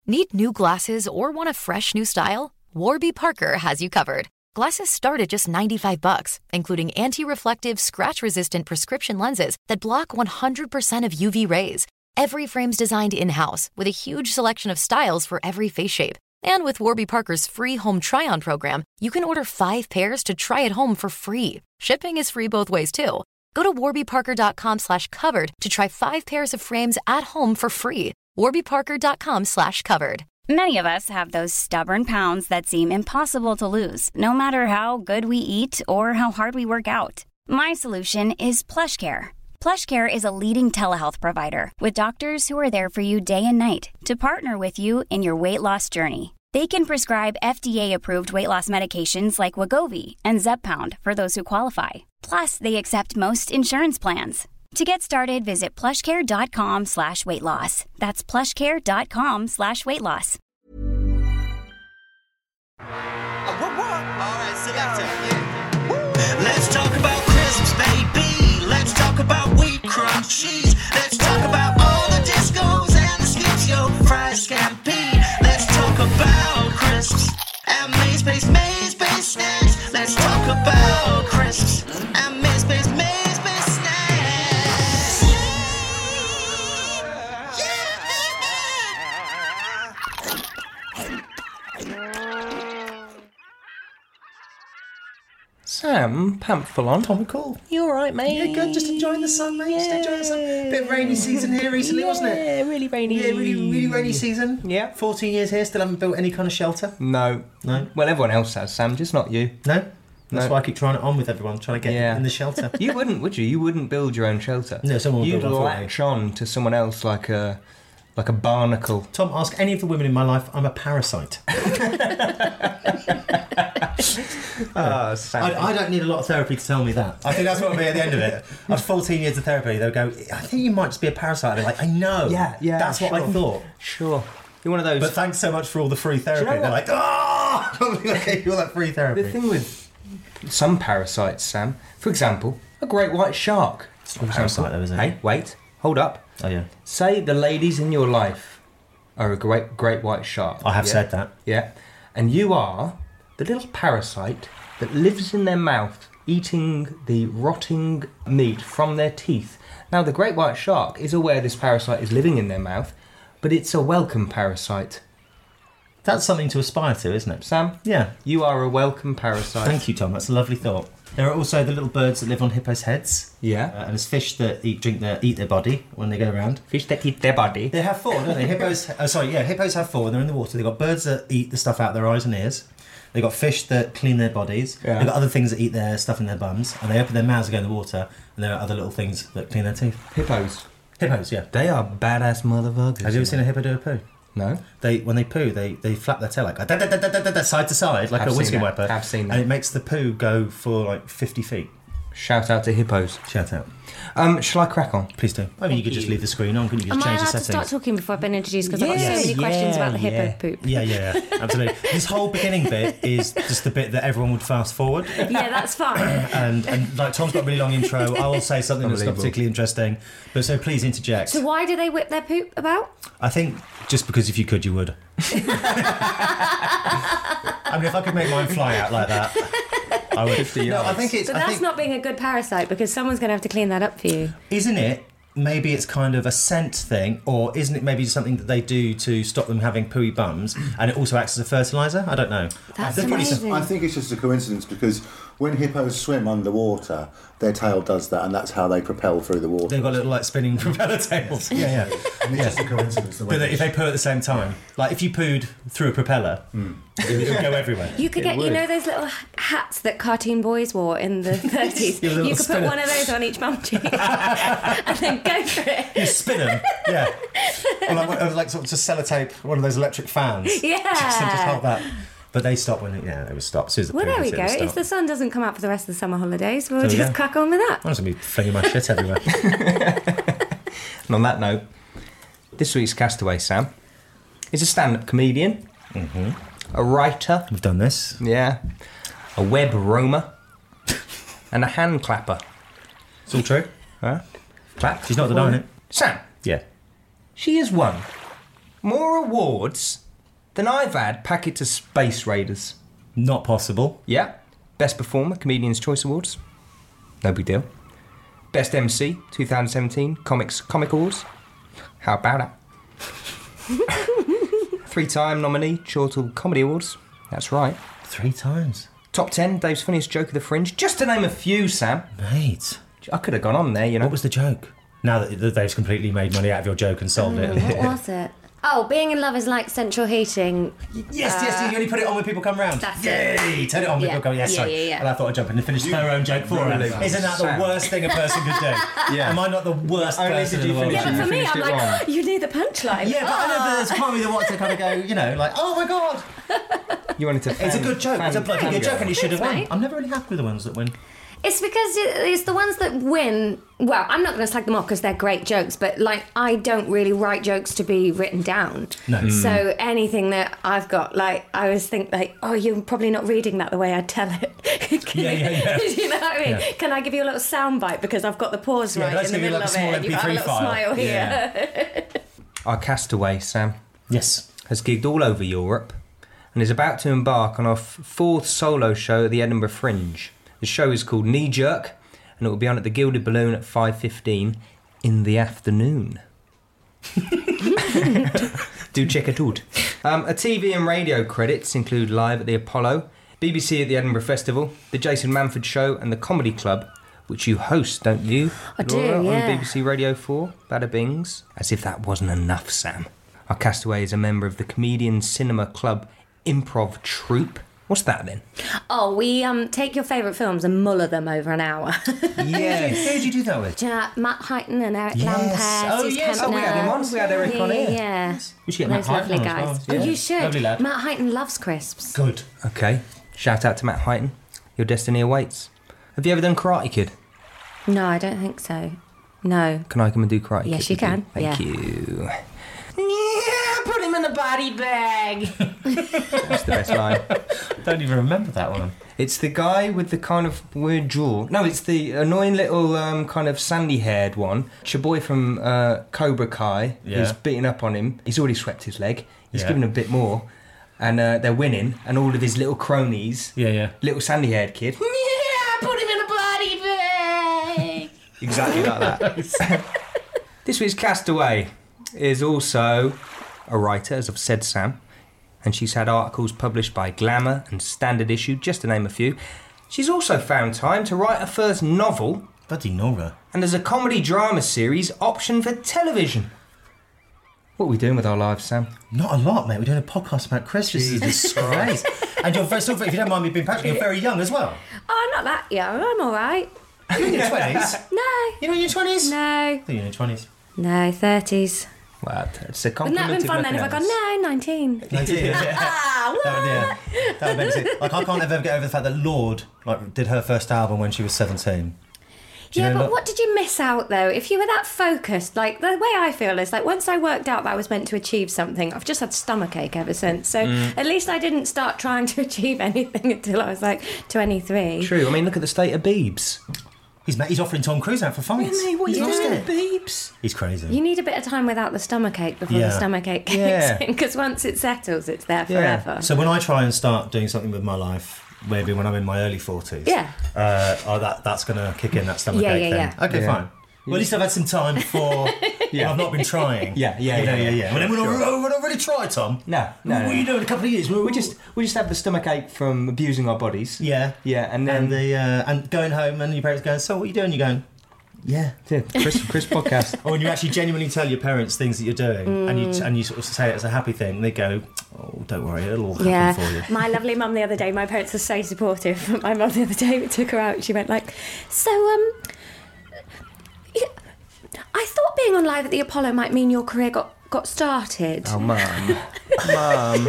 Need new glasses or want a fresh new style? Warby Parker has you covered. Glasses start at just $95, including anti-reflective, scratch-resistant prescription lenses that block 100% of UV rays. Every frame's designed in-house with a huge selection of styles for every face shape. And with Warby Parker's free home try-on program, you can order 5 pairs to try at home for free. Shipping is free both ways, too. Go to warbyparker.com/covered to try 5 pairs of frames at home for free. warbyparker.com/covered. Many of us have those stubborn pounds that seem impossible to lose, no matter how good we eat or how hard we work out. My solution is PlushCare. PlushCare is a leading telehealth provider with doctors who are there for you day and night to partner with you in your weight loss journey. They can prescribe FDA-approved weight loss medications like Wegovy and Zepbound for those who qualify. Plus, they accept most insurance plans. To get started, visit plushcare.com/weightloss. That's plushcare.com/weightloss. Alright, selector. Let's talk about crisps, baby. Let's talk about wheat crunchies. Let's talk about all the discos and the skips, yo, fries, scampi. Let's talk about crisps and maze-based snacks. Let's talk about crisps and maze-based snacks. Sam, pant full on. Tommy Call. You alright, mate? Yeah, good. Just enjoying the sun, mate. Just enjoying the sun. Bit of rainy season here recently, wasn't it? Yeah, really rainy. Yeah, really rainy season. Yeah. 14 years here, still haven't built any kind of shelter. No. No? Well, everyone else has, Sam, just not you. No? That's No. why I keep trying it on with everyone, trying to get in the shelter. You wouldn't, would you? You wouldn't build your own shelter. No, someone would You'd build one for me. latch on to someone else like a barnacle. Tom, ask any of the women in my life, I'm a parasite. Sam. I don't need a lot of therapy to tell me that. I think that's what it'll be at the end of it. After 14 years of therapy, they'll go, I think you might just be a parasite. I'm like, I know. Yeah, That's what I thought. Sure. You're one of those... But thanks so much for all the free therapy. Do you know They're what? like, oh! Okay, all that free therapy. The thing with some parasites, Sam, for example, a great white shark. It's not a parasite though, is it? Hey, wait, hold up. Oh, yeah. Say the ladies in your life are a great white shark. I have said that. Yeah. And you are the little parasite that lives in their mouth, eating the rotting meat from their teeth. Now, the great white shark is aware this parasite is living in their mouth, but it's a welcome parasite. That's something to aspire to, isn't it? Sam? Yeah. You are a welcome parasite. Thank you, Tom. That's a lovely thought. There are also the little birds that live on hippos' heads. Yeah. And there's fish that eat their body when they go around. Fish that eat their body. They have four, don't they? Hippos have four when they're in the water. They've got birds that eat the stuff out their eyes and ears. They've got fish that clean their bodies. Yeah. They've got other things that eat their stuff in their bums. And they open their mouths to go in the water. And there are other little things that clean their teeth. Hippos. Hippos, yeah. They are badass motherfuckers. Have you ever seen a hippo do a poo? No. When they poo, they flap their tail like side to side, like a whiskey wiper. I've seen that. And it makes the poo go for like 50 feet. Shout out to hippos. Shout out. Shall I crack on? Please do. I mean, you could just leave the screen on, couldn't you? Just Am I change the allowed to settings. start talking before I've been introduced? Because I've got so many questions about the hippo poop. Yeah, absolutely. This whole beginning bit is just the bit that everyone would fast forward. Yeah, that's fine. And like Tom's got a really long intro. I will say something that's not particularly interesting, but so please interject. So why do they whip their poop about? I think just because if you could, you would. I mean, if I could make mine fly out like that, I would. No, I think it's. But that's not being a good parasite because someone's going to have to clean that up for you. Isn't it? Maybe it's kind of a scent thing, or isn't it maybe something that they do to stop them having pooey bums, and it also acts as a fertiliser? I don't know. That's amazing. I think it's just a coincidence because when hippos swim underwater, their tail does that, and that's how they propel through the water. They've got little like spinning propeller tails. Yeah. And it's just a coincidence. But if they poo at the same time, like if you pooed through a propeller, it would go everywhere. You could get, you know, those little hats that cartoon boys wore in the 30s. You could put one of those on each bum cheek and then go for it. You spin them, yeah. Or like sort of just sellotape one of those electric fans. Yeah. Just hold that. But they stop when they would stop. Well, there we go. If the sun doesn't come out for the rest of the summer holidays, we'll There we just go. crack on with that. I'm just going to be flinging my shit everywhere. And on that note, this week's castaway, Sam, is a stand-up comedian, a writer, We've done this. yeah, a web roamer, and a hand clapper. It's all true. Huh? Clap. She's not denying it. Sam, Yeah. she is one more awards than I've had packet to Space Raiders. Not possible. Yeah. Best Performer, Comedian's Choice Awards. No big deal. Best MC, 2017, Comic Awards. How about that? 3-time nominee, Chortle Comedy Awards. That's right. 3 times. Top 10, Dave's Funniest Joke of the Fringe. Just to name a few, Sam. Mate. I could have gone on there, you know. What was the joke? Now that Dave's completely made money out of your joke and sold it. What was it? Oh, being in love is like central heating. Yes, you only put it on when people come round. That's Yay! it. Turn it on when people come. Yes, sorry. Yeah. And I thought I'd jump in and finish her own joke for her. Really Isn't that Sam. the worst thing a person could do? Yeah. Am I not the worst Only person did in you the world? finish Yeah, but for me, finished I'm it like, wrong. oh, you knew the punchline. Yeah, but I know that there's part of me that wants to kind of go, you know, like, oh my god, You wanted to it's a good joke. It's a bloody good joke, and you should have won. mate. I'm never really happy with the ones that win. It's because it's the ones that win. Well, I'm not going to slag them off because they're great jokes, but like I don't really write jokes to be written down. No. So anything that I've got, like I always think like, oh, you're probably not reading that the way I tell it. Yeah. You know what I mean? Yeah. Can I give you a little soundbite because I've got the pause Yeah, right let's in the give you, middle like, a of small it? And you've got a MP3 little file. smile here. Yeah. Our Castaway, Sam, Yes. has gigged all over Europe and is about to embark on our 4th solo show at the Edinburgh Fringe. The show is called Knee Jerk, and it will be on at the Gilded Balloon at 5:15 in the afternoon. Do check it out. A TV and radio credits include Live at the Apollo, BBC at the Edinburgh Festival, The Jason Manford Show, and The Comedy Club, which you host, don't you? I do, Laura, yeah. On BBC Radio 4, Bada Bings. As if that wasn't enough, Sam. Our Castaway is a member of the Comedian Cinema Club Improv Troupe. What's that then? Oh, we take your favourite films and muller them over an hour. Yes. Who did you do that with? Do you know Matt Heighton and Eric Yes. Lampert? Oh, Suze yes. Oh, we had him on. We had Eric on here. Yeah. We should get Those Matt lovely Heighton on as guys. well. Oh, Yeah. you should. Lovely lad. Matt Heighton loves crisps. Good. Okay. Shout out to Matt Heighton. Your destiny awaits. Have you ever done Karate Kid? No, I don't think so. No. Can I come and do Karate Kid? Yes, you with can. Thank Yeah. you. Yeah, put him in a body bag. That's the best line. Don't even remember that one. It's the guy with the kind of weird jaw. No, it's the annoying little kind of sandy-haired one. It's your boy from Cobra Kai who's Yeah. beating up on him. He's already swept his leg. He's Yeah. given a bit more. And they're winning. And all of his little cronies, Yeah. little sandy-haired kid. Yeah, put him in a body bag. Exactly like that. This week's Castaway is also a writer, as I've said, Sam. And she's had articles published by Glamour and Standard Issue, just to name a few. She's also found time to write her first novel, Bloody Nora. and there's a comedy drama series option for television. What are we doing with our lives, Sam? Not a lot, mate. We're doing a podcast about Chris. This is a disgrace. And you're very, if you don't mind me being practical, you're very young as well. Oh, not that young. I'm all right. You're in your 20s. No. You're in your 20s? No. I think you're in your 20s. No, 30s. Well, it's a Wouldn't that compliment. have been fun then if I gone, no, 19? 19. Ah, what? That would make it. Like, I can't ever get over the fact that Lorde did her first album when she was 17. Do you Yeah, know but that? what did you miss out though? If you were that focused, like the way I feel is like once I worked out that I was meant to achieve something, I've just had stomachache ever since. So at least I didn't start trying to achieve anything until I was like 23. True. I mean, look at the state of Biebs. He's offering Tom Cruise out for fights. What are He's you lost doing, it. Biebs? He's crazy. You need a bit of time without the stomachache before Yeah. the stomachache kicks Yeah. in, because once it settles, it's there Yeah. forever. So when I try and start doing something with my life, maybe when I'm in my early 40s, Yeah. that's going to kick in that stomachache Yeah, yeah, thing. yeah. Okay, Yeah. fine. Well, at least I've had some time before I've not been trying. Yeah. Well, then we're not really try, Tom. No. What are you doing in a couple of years? We just have the stomachache from abusing our bodies. Yeah. Yeah, and then And going home and your parents going, so what are you doing? You're going, yeah. Chris podcast. Or when you actually genuinely tell your parents things that you're doing and you sort of say it as a happy thing, they go, oh, don't worry, it'll all happen for you. My lovely mum the other day, my parents were so supportive. My mum the other day, we took her out, she went like, so, I thought being on Live at the Apollo might mean your career got started. Oh, Mum. Mum.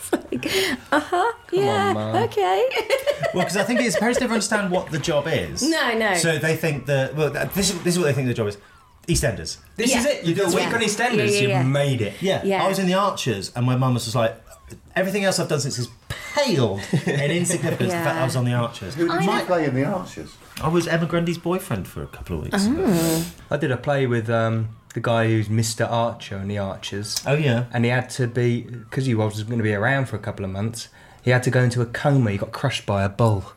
Yeah, Mum. okay. Well, because I think parents never understand what the job is. No. So they think that, this is what they think the job is. EastEnders. This Yeah. is it. You do a week Yeah. on EastEnders, Yeah. you've made it. Yeah. I was in the Archers and my mum was just like, everything else I've done since is paled in insignificance to the fact I was on the Archers. Who did you play in The Archers? I was Emma Grundy's boyfriend for a couple of weeks. I did a play with the guy who's Mr. Archer in The Archers. Oh yeah. And he had to be, because he was going to be around for a couple of months, he had to go into a coma. He got crushed by a bull.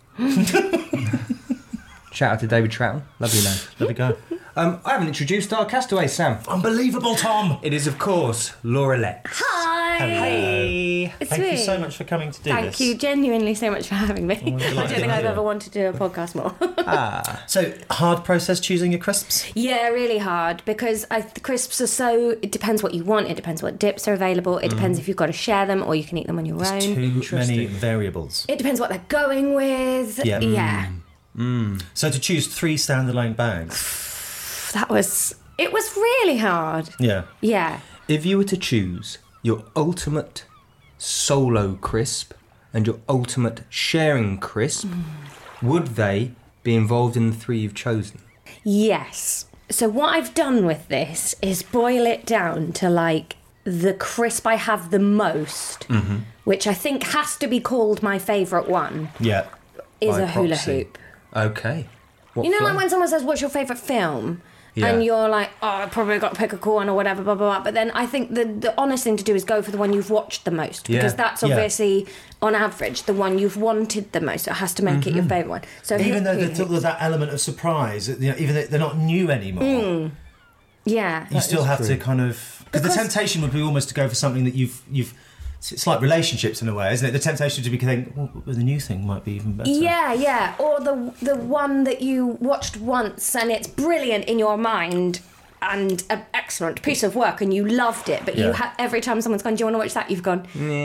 Shout out to David Troughton. Lovely name. Lovely guy. I haven't introduced our castaway, Sam. Unbelievable, Tom. It is, of course, Laura Lett. Hi. Hey. It's Thank me. you so much for coming to do Thank this. you genuinely so much for having me. we're I delighted don't to think have I've you. ever wanted to do a podcast more. So, hard process choosing your crisps? Yeah, really hard because the crisps are so. It depends what you want. It depends what dips are available. It depends if you've got to share them or you can eat them on your own. Too many variables. It depends what they're going with. Yeah. Yeah. So to choose 3 standalone bags. It was really hard. Yeah. Yeah. If you were to choose your ultimate solo crisp and your ultimate sharing crisp, would they be involved in the 3 you've chosen? Yes. So what I've done with this is boil it down to like the crisp I have the most, which I think has to be called my favourite one, Yeah. is By a hula proxy. hoop. Okay. What You know, like flavour? when someone says, "What's your favourite film?" Yeah. And you're like, "Oh, I've probably got to pick a cool one or whatever, blah, blah, blah." But then I think the honest thing to do is go for the one you've watched the most. Yeah. Because that's Yeah. obviously, on average, the one you've wanted the most. It has to make it your favourite one. So Even though hula there's hoop. that element of surprise, even though they're not new anymore, Yeah. you still is have to true. kind of... Because the temptation would be almost to go for something that you've... It's like relationships in a way, isn't it? The temptation to be thinking, well, the new thing might be even better. Yeah. Or the one that you watched once and it's brilliant in your mind and an excellent piece of work and you loved it, but you every time someone's gone, "Do you want to watch that?" You've gone,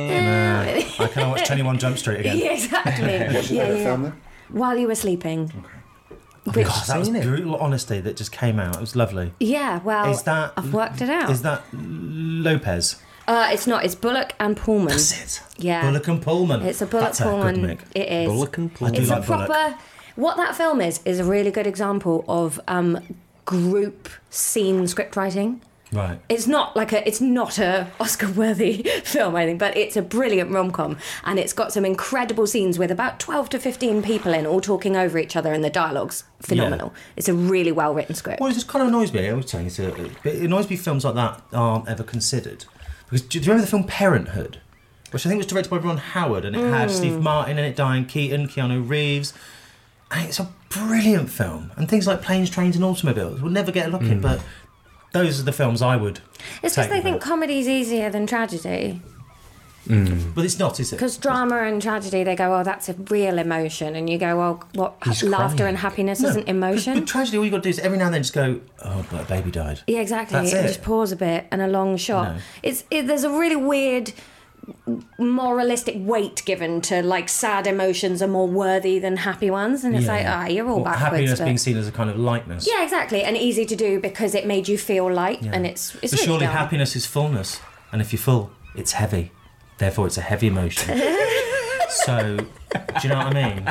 I can't watch 21 Jump Street again. Yeah, exactly. What's your favourite film then? While you were sleeping. God, that was brutal honesty that just came out. It was lovely. Yeah, well, Is that... I've worked it out. Is that Lopez? It's not. It's Bullock and Pullman. That's it. Yeah. Bullock and Pullman. It's a Bullock That's Pullman. A good mix. It is. Bullock and Pullman. I do It's like a proper. Bullock. What that film is a really good example of group scene script writing. Right. It's not a Oscar-worthy film, I think, but it's a brilliant rom-com, and it's got some incredible scenes with about 12 to 15 people in, all talking over each other, and the dialogue's phenomenal. It's a really well-written script. Well, it just kind of annoys me. I was saying, it annoys me films like that aren't ever considered. Because do you remember the film Parenthood? Which I think was directed by Ron Howard, and it had Steve Martin in it, Diane Keaton, Keanu Reeves. And it's a brilliant film. And things like Planes, Trains and Automobiles will never get a look in, but those are the films I would It's because take they them think out. comedy's easier than tragedy. But it's not, is it? Because drama and tragedy, they go, "Oh, that's a real emotion," and you go, "Well, what? He's Laughter crying. and happiness No, isn't emotion." With tragedy, all you got to do is every now and then just go, "Oh, but a baby died." Yeah, exactly. That's And it. just pause a bit and a long shot. No. There's a really weird moralistic weight given to like sad emotions are more worthy than happy ones, and it's you're all Or backwards. happiness but- being seen as a kind of lightness. Yeah, exactly, and easy to do because it made you feel light, and it's But really surely dumb. happiness is fullness, and if you're full, it's heavy. Therefore, it's a heavy emotion. So, do you know what I mean?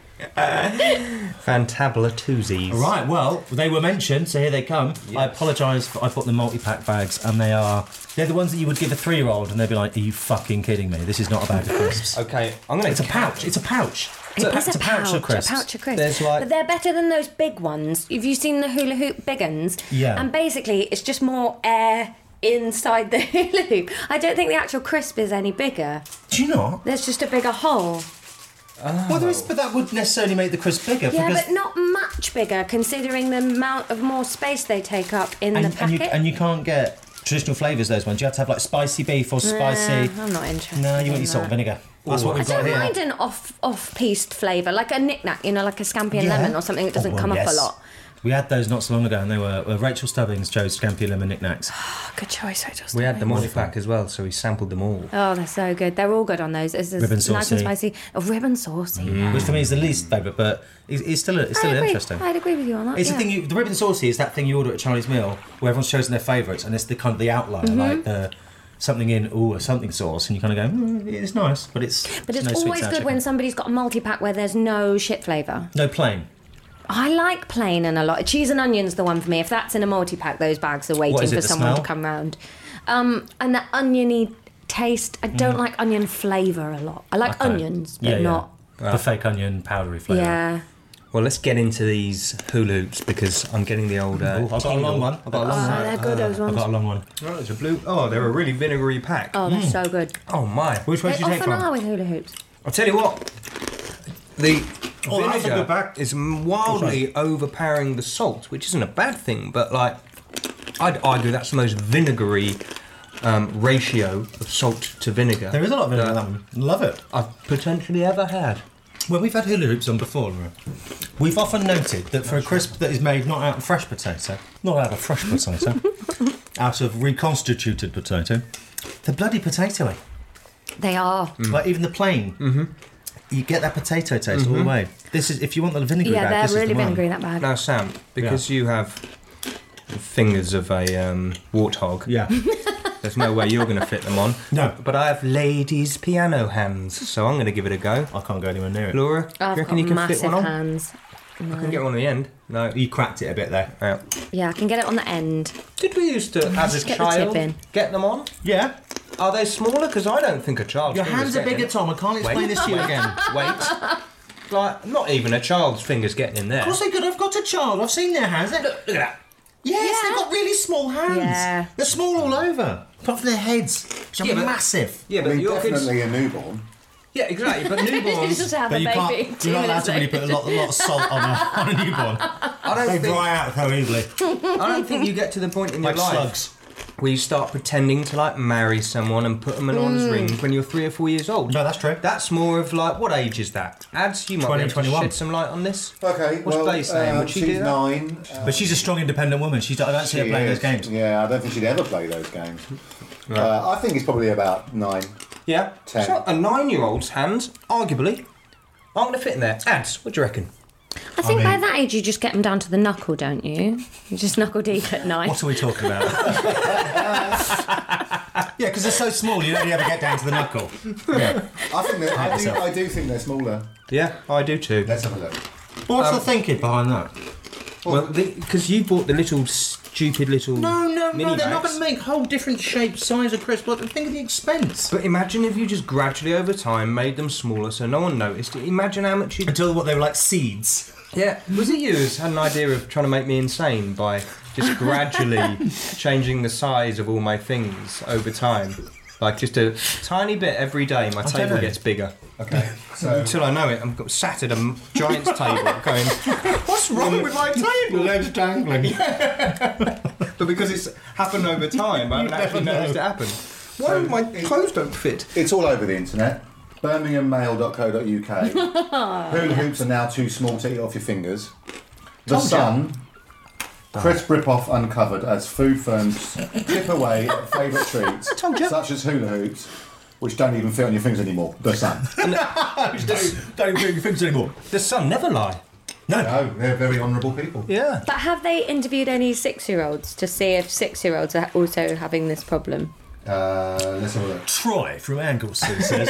Fantabulatusies. Right, well, they were mentioned, so here they come. I apologise, I bought the multi-pack bags, and they're the ones that you would give a 3-year-old, and they'd be like, "Are you fucking kidding me? This is not a bag of crisps." Okay, I'm going to... It's a pouch. It's a pouch. It is It's a pouch of crisps. A pouch of crisps. There's like- But they're better than those big ones. Have you seen the hula hoop big uns? Yeah. And basically, it's just more air inside the hula hoop. I don't think the actual crisp is any bigger. Do you not? There's just a bigger hole. Well, there is, but that would necessarily make the crisp bigger. Yeah, because but not much bigger considering the amount of more space they take up in the packet. and you can't get traditional flavours, those ones. You have to have like spicy beef or spicy... I'm not interested. No, you want in your salt and that. vinegar. That's what I we've got don't here. mind an off-piste flavour, like a knick-knack, like a scampi and lemon or something that doesn't well, come up yes. a lot. We had those not so long ago, and they were Rachel Stubbings chose Scampi Lemon knickknacks. Oh, good choice, Rachel. We had the Stubbings. multi-pack as well, so we sampled them all. Oh, they're so good. They're all good on those. It's Ribbon nice and saucy. spicy. Oh, ribbon saucy. Yeah. Which for me is the least favourite, but it's still I agree. interesting. I'd agree with you on that. It's yeah. the thing. The ribbon saucy is that thing you order at a Chinese meal where everyone's chosen their favourites, and it's the kind of the outlier, like something in a something sauce, and you kind of go, it's nice, but it's. But it's no sweet always sour good chicken. when somebody's got a multi-pack where there's no shit flavour. No plain. I like plain and a lot. Cheese and onion's the one for me. If that's in a multi-pack, those bags are waiting What is it, for the someone smell? to come round. And the oniony taste. I don't like onion flavour a lot. I like onions, but not. the fake onion powdery flavour. Yeah. Well, let's get into these hula hoops because I'm getting the old. I've got a long one. Oh, they're good, those I've ones. got a long one. Oh, it's a blue. Oh, they're a really vinegary pack. Oh, they're so good. Oh my! Which one They did you take often from? are with hula hoops. I'll tell you what. The Oh, that's a vinegar good pack. is wildly overpowering the salt, which isn't a bad thing, but like I'd argue that's the most vinegary ratio of salt to vinegar There is a lot of vinegar in that one. Love it. I've potentially ever had. When we've had hula hoops on before, Laura, we've often noted that for a crisp that is made not out of fresh potato, out of reconstituted potato, they're bloody potatoey. They are. Like even the plain, you get that potato taste all the way. This is if you want the vinegary Yeah, bag. they're this really is the one. vinegary, that bag. Now, Sam, because you have the fingers of a warthog, Yeah. there's no way you're going to fit them on. No. But I have ladies' piano hands, so I'm going to give it a go. I can't go anywhere near it. Laura, do I've you reckon got you can massive fit one on? hands. I can get one at the end. No. You cracked it a bit there. Yeah. Yeah, I can get it on the end. Did we used to, as a Just get the child, tip in. get them on? Yeah. Are they smaller? Because I don't think a child's Your finger's hands are getting bigger, in. Tom. I can't explain Wait. this to you again. Wait. Like, not even a child's finger's getting in there. Of course they could. I've got a child. I've seen their hands. Look at that. Yes, Yeah. they've got really small hands. Yeah. They're small all over. Apart from their heads, which are Yeah, but- massive. Yeah, I but mean, your kids... definitely a newborn. Yeah, exactly. But It's newborns... just have But a you baby. can't. You're not allowed to really put a lot of salt on a newborn. I don't They think... dry out so easily, I don't think you get to the point in like your life slugs. where you start pretending to like marry someone and put them an honors ring when you're 3 or 4 years old. No, that's true. That's more of like, what age is that? Ads, you might 20, be able to 21. shed some light on this. Okay, What's well, Bae saying? Would she she's do that? 9. But she's a strong, independent woman. I don't see her She playing is. those games. Yeah, I don't think she'd ever play those games. I think it's probably about 9. Yeah. 10. So a 9-year-old's hands, arguably, aren't going to fit in there. Ads, what do you reckon? I think mean- by that age you just get them down to the knuckle, don't you? You just knuckle deep at night. What are we talking about? Yeah, because they're so small, you only ever get down to the knuckle. Yeah. I think that, yourself. I do think they're smaller. Yeah, I do too. Let's have a look. What's the thinking behind that? Well, because you bought the little stupid little No, mini they're not bags. going to make whole different shapes, size of crisp. Think of the expense. But imagine if you just gradually over time made them smaller so no one noticed. Imagine how much you... Until what they were like seeds. Yeah, was it you who had an idea of trying to make me insane by just gradually changing the size of all my things over time? Like just a tiny bit every day, my don't table know. gets bigger. Okay, so Until I know it, I'm sat at a giant's table going, what's wrong with my table? legs dangling. But because it's happened over time, I haven't actually noticed it happen. Why my clothes don't fit? it's all over the internet. BirminghamMail.co.uk. Hula hoops are now too small to eat off your fingers. The Told ya. Sun. Crisp rip-off uncovered as food firms chip away at favourite treats, Told ya. such as hula hoops, which don't even fit on your fingers anymore. The Sun. Don't even do your fingers anymore. The Sun never lie. No, they're very honourable people. Yeah. But have they interviewed any 6-year-olds to see if 6-year-olds are also having this problem? Let's have a look. Troy from Anglesey says,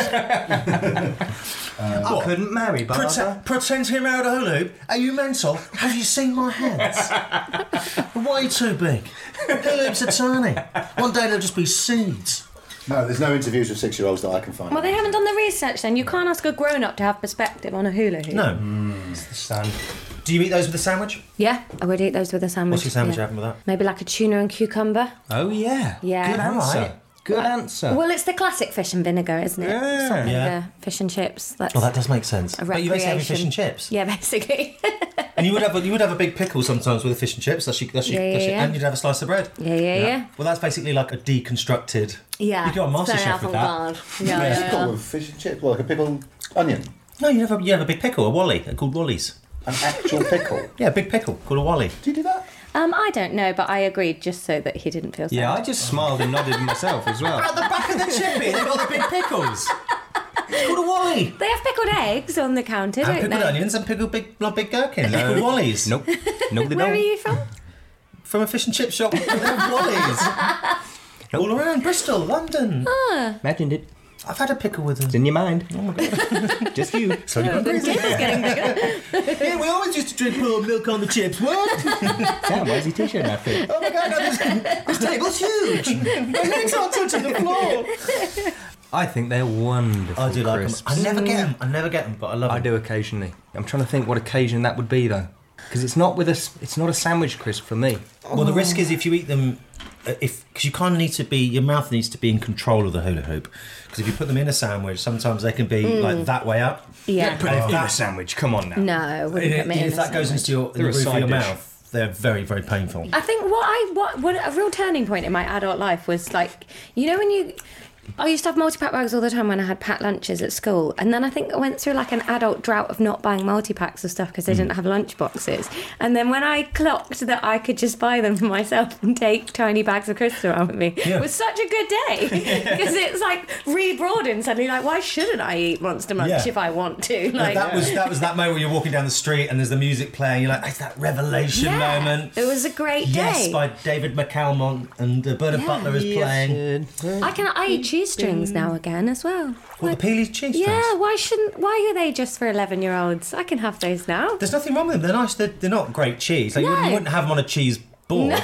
I couldn't marry Barbara. pretend to marry a hula hoop? Are you mental? Have you seen my hands? Way too big. Hula hoops are tiny. One day they'll just be seeds. No, there's no interviews with 6-year-olds that I can find. Well, they haven't done the research then. You can't ask a grown-up to have perspective on a hula hoop. No. It's the Sun. Do you eat those with a sandwich? Yeah, I would eat those with a sandwich. What's your sandwich yeah. having with that? Maybe like a tuna and cucumber. Oh, yeah. Yeah. Good answer. Right. Good answer. Well, it's the classic fish and vinegar, isn't it? Yeah. Salt vinegar, Yeah. fish and chips. That's Oh, that does make sense. a But you basically have your fish recreation. and chips. Yeah, basically. And you would have a big pickle sometimes with the fish and chips. Yeah. And you'd have a slice of bread. Yeah. Well, that's basically like a deconstructed. Yeah. You go on It's very MasterChef with that. avant-garde. Yeah, What's it yeah. called with fish and chips? Well, like a pickled onion. No, you have a big pickle, a wally. They're called wallies. An actual pickle. Yeah, a big pickle called a wally. Do you do that? I don't know, but I agreed just so that he didn't feel sad. Yeah, I just smiled and nodded myself as well. At the back of the chippy, they've got the big pickles. It's called a wally. They have pickled eggs on the counter, And don't pickled they? onions and pickled big gherkins. They're called wallies. Nope. No, they Where are don't. you from? From a fish and chip shop, they have wallies. All around Bristol, London. Imagined it. I've had a pickle with It's them. in your mind. Oh my god. Just you. So you The tin is getting bigger. yeah, we always used to drink pour milk on the chips. What? Sam, where's your t-shirt outfit? Oh my god, no, this table's huge. My legs aren't touching the floor. I think they're wonderful. I do like them. crisps. I never get them, but I love them. I do occasionally. I'm trying to think what occasion that would be though, because it's not a sandwich crisp for me. Well, the risk is if you eat them, because you kind of need to be, your mouth needs to be in control of the hula hoop. Because if you put them in a sandwich, sometimes they can be like that way up. Yeah. Put it in a sandwich. Come on now. No, wouldn't put me in If a that goes sandwich. into the They're a roof of side your dish. mouth, they're very, very painful. I think what a real turning point in my adult life was like, you know, when I used to have multi-pack bags all the time when I had packed lunches at school, and then I think I went through like an adult drought of not buying multi-packs of stuff because they didn't have lunch boxes. And then when I clocked that I could just buy them for myself and take tiny bags of crisps around with me, it was such a good day because it's like re-broadened suddenly. Like, why shouldn't I eat Monster Munch if I want to? Like, that was that moment where you're walking down the street and there's the music playing. You're like, it's that revelation moment. It was a great day. Yes, by David McCalmont and Bernard Butler is playing. I eat cheese strings now again as well. Well, the Peely's cheese strings. Yeah, why are they just for 11-year-olds? I can have those now. There's nothing wrong with them. They're nice. They're not great cheese. Like, you wouldn't have them on a cheese board.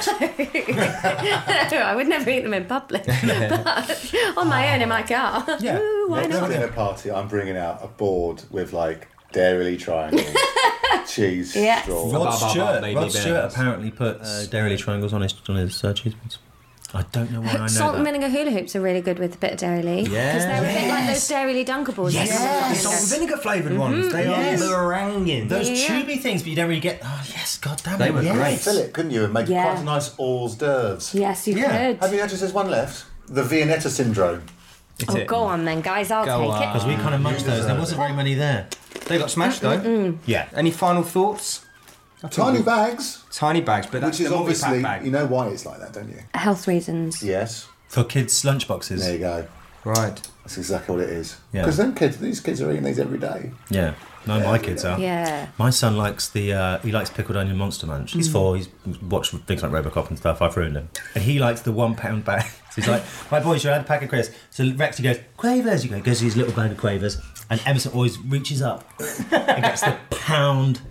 I would never eat them in public. But on my own in my car. Yeah. Ooh, why Next not? dinner party, I'm bringing out a board with like Dairy triangles, cheese Yes. straw. Rod Stewart apparently put Dairy Triangles on his cheese boards. I don't know why I know Salt and that. vinegar hula hoops are really good with a bit of Dairy Lee. Yeah. Because they're a bit like those Dairy Lee Dunkables. The salt and vinegar flavoured ones. They are meringuing. Those chewy things, but you don't really get. Oh yes, god damn it. They were yes. great. Fill it, couldn't you, and make Yeah. quite a nice hors d'oeuvres. Yes, you Yeah. could. Have you noticed there's one left? The Viennetta syndrome. Oh, go on then, guys. I'll Go take on. it. Because we kind of munched those. There wasn't very many there. They got smashed though. Yeah. Any final thoughts? Tiny bags, Tiny bags, but that's which is the multi-pack obviously, bag. you know why it's like that, don't you? Health reasons. Yes. For kids' lunchboxes. There you go. Right. That's exactly what it is. Yeah. Because these kids are eating these every day. Yeah. No, my kids are. Yeah. My son likes he likes pickled onion Monster Munch. He's 4. He's watched things like Robocop and stuff. I've ruined him. And he likes the £1 bag. So he's like, right boys, you had a pack of crisps. So Rexy goes, Quavers. He goes to his little bag of Quavers. And Emerson always reaches up and gets the £1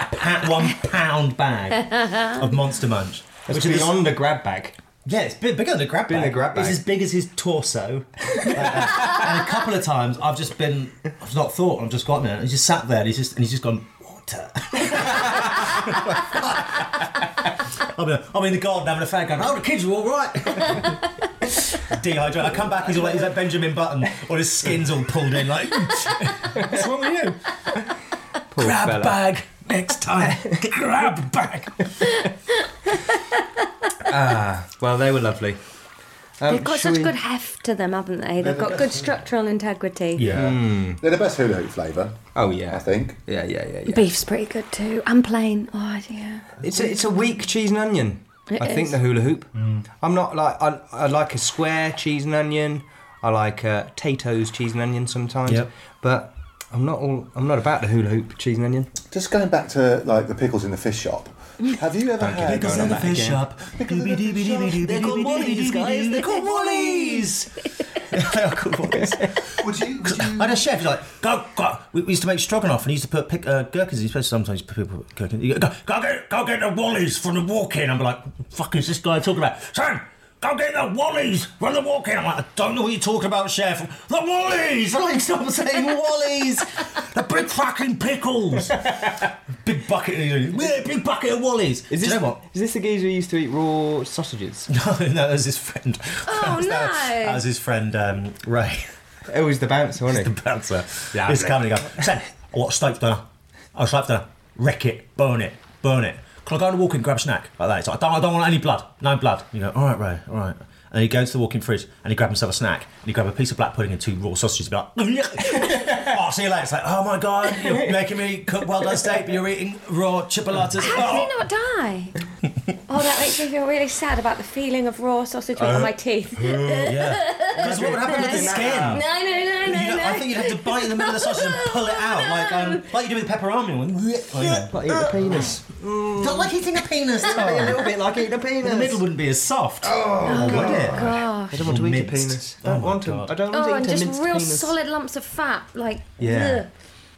bag of Monster Munch. Which is beyond a grab bag. Yeah, it's bigger than a grab bag. Bigger than a grab bag. It's as big as his torso. And a couple of times I've not thought, I've just gotten there. And he's just sat there and he's just gone, water. I'm in the garden having a fag going, oh, the kids are all right. Dehydrated. I come back, he's like Benjamin Button, or his skin's all pulled in, like, what's wrong with you? Poor Grab fella. bag next time. Grab bag. Well, they were lovely. They've got shall such we- good heft to them, haven't they? They've got good structural integrity. Yeah. They're the best hula hoop flavour, Oh yeah. I think. Yeah. Beef's pretty good too. And plain. Oh, yeah. It's a weak cheese and onion. It I think is. the hula hoop. I'm not like I like a square cheese and onion. I like Tato's cheese and onion sometimes. Yep. But I'm not about the hula hoop cheese and onion. Just going back to like the pickles in the fish shop. Have you ever had? Pickles in the fish shop. They're called Wallies, guys. They're called Wallies. They are called Wallies. Would you? I had a chef, he's like, go. We used to make stroganoff and he used to put gherkins. He supposed to sometimes put people put gherkins. You go get the Wallies from the walk-in. I'm like, what the fuck is this guy talking about? Son, go get the Wallies from the walk-in. I'm like, I don't know what you're talking about, chef. The Wallies! I'm like, stop saying Wallies! The big fucking pickles! Big bucket of Wallies. Do you know what? Is this the geezer who used to eat raw sausages? No, that was his friend. Oh, no. That was his friend, Ray. It was the bouncer, wasn't The it? bouncer. Yeah, He's mate. coming and go, Sam, I want a steak dinner. I steak dinner. Wreck it. Burn it. Can I go on a walk and grab a snack? Like that. It's like, I don't want any blood. No blood. You go, all right, Ray, all right. And he goes to the walk-in fridge and he grabs himself a snack. And he grabs a piece of black pudding and 2 raw sausages. And be like, oh, see you later. It's like, oh my God, you're making me cook well done steak, but you're eating raw chipolatas. How did he not die? Oh, that makes me feel really sad about the feeling of raw sausage on my teeth. Yeah. Because what would happen with the skin? No. I think you'd have to bite in the middle of the sausage and pull it out, like you do with pepperoni. Like eat the penis. Not like eating a penis. A little bit like eating a penis. The middle wouldn't be as soft. Oh, would it? Gosh. I don't want to eat a Minced. penis. Oh I don't my want to. God. I don't want Oh, to and eat a just minced real penis. solid lumps of fat, like. Yeah. Ugh.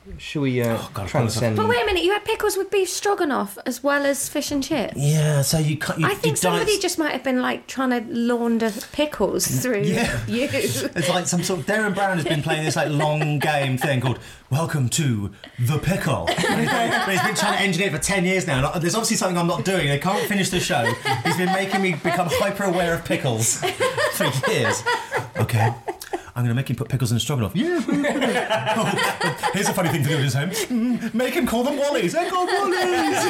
Shall we God, transcend? But wait a minute, you had pickles with beef stroganoff as well as fish and chips. Yeah, so you can't. I think somebody just might have been like trying to launder pickles through you. It's like some sort of Darren Brown has been playing this like long game thing called Welcome to the Pickle. And he's been trying to engineer it for 10 years now. And there's obviously something I'm not doing. I can't finish the show. He's been making me become hyper aware of pickles for years. Okay. I'm going to make him put pickles in a stroganoff. Yeah. Oh, here's a funny thing to do at his home. Make him call them Wallies. They're called Wallies.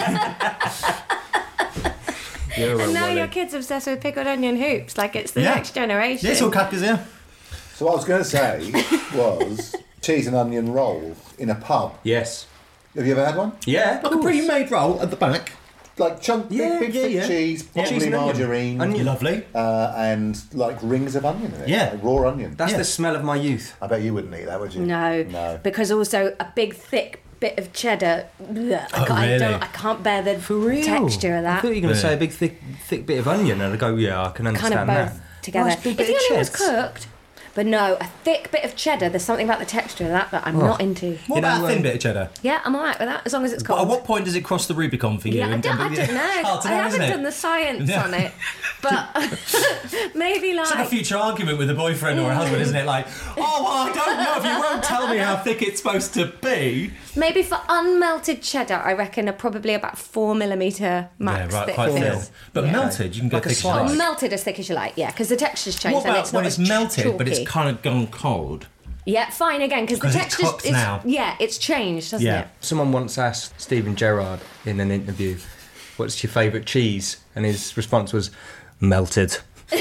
And now your kid's obsessed with pickled onion hoops, like it's the next generation. Yeah, it's all Kafka's, yeah. So what I was going to say was cheese and onion roll in a pub. Yes. Have you ever had one? Yeah. Like a pre-made roll at the back. Like big thick cheese, probably cheese and margarine, onion. Lovely. and like rings of onion in it. Yeah. Like raw onion. That's the smell of my youth. I bet you wouldn't eat that, would you? No, because also a big thick bit of cheddar. Bleh, really? I can't bear the Real? texture of I that. thought you were going to say a big thick bit of onion, and I go, yeah, I can understand Kind of both that. together. Nice big If the bit of onion was cheds. cooked, but no, a thick bit of cheddar. There's something about the texture of that I'm not into. What about a thin bit of cheddar? Yeah, I'm alright with that as long as it's cold. At what point does it cross the Rubicon for you? Yeah, I don't know. Hard to I know, haven't isn't it? done the science Yeah. on it, but maybe like. It's like a future argument with a boyfriend or a husband, isn't it? Like, oh, well, I don't know if you won't tell me how thick it's supposed to be. Maybe for unmelted cheddar, I reckon are probably about 4mm max. Yeah, right, thick quite thin. bits. But melted, you can go Like a thick as you slice. like. Melted as thick as you like, yeah, because the texture's changed. What and about it's not when as it's melted, but it's chalky. kind of gone cold? Yeah, fine again, because the 'Cause it's texture's cooked now. Yeah, it's changed, hasn't Yeah. it? Someone once asked Stephen Gerrard in an interview, "What's your favourite cheese?" And his response was, "Melted."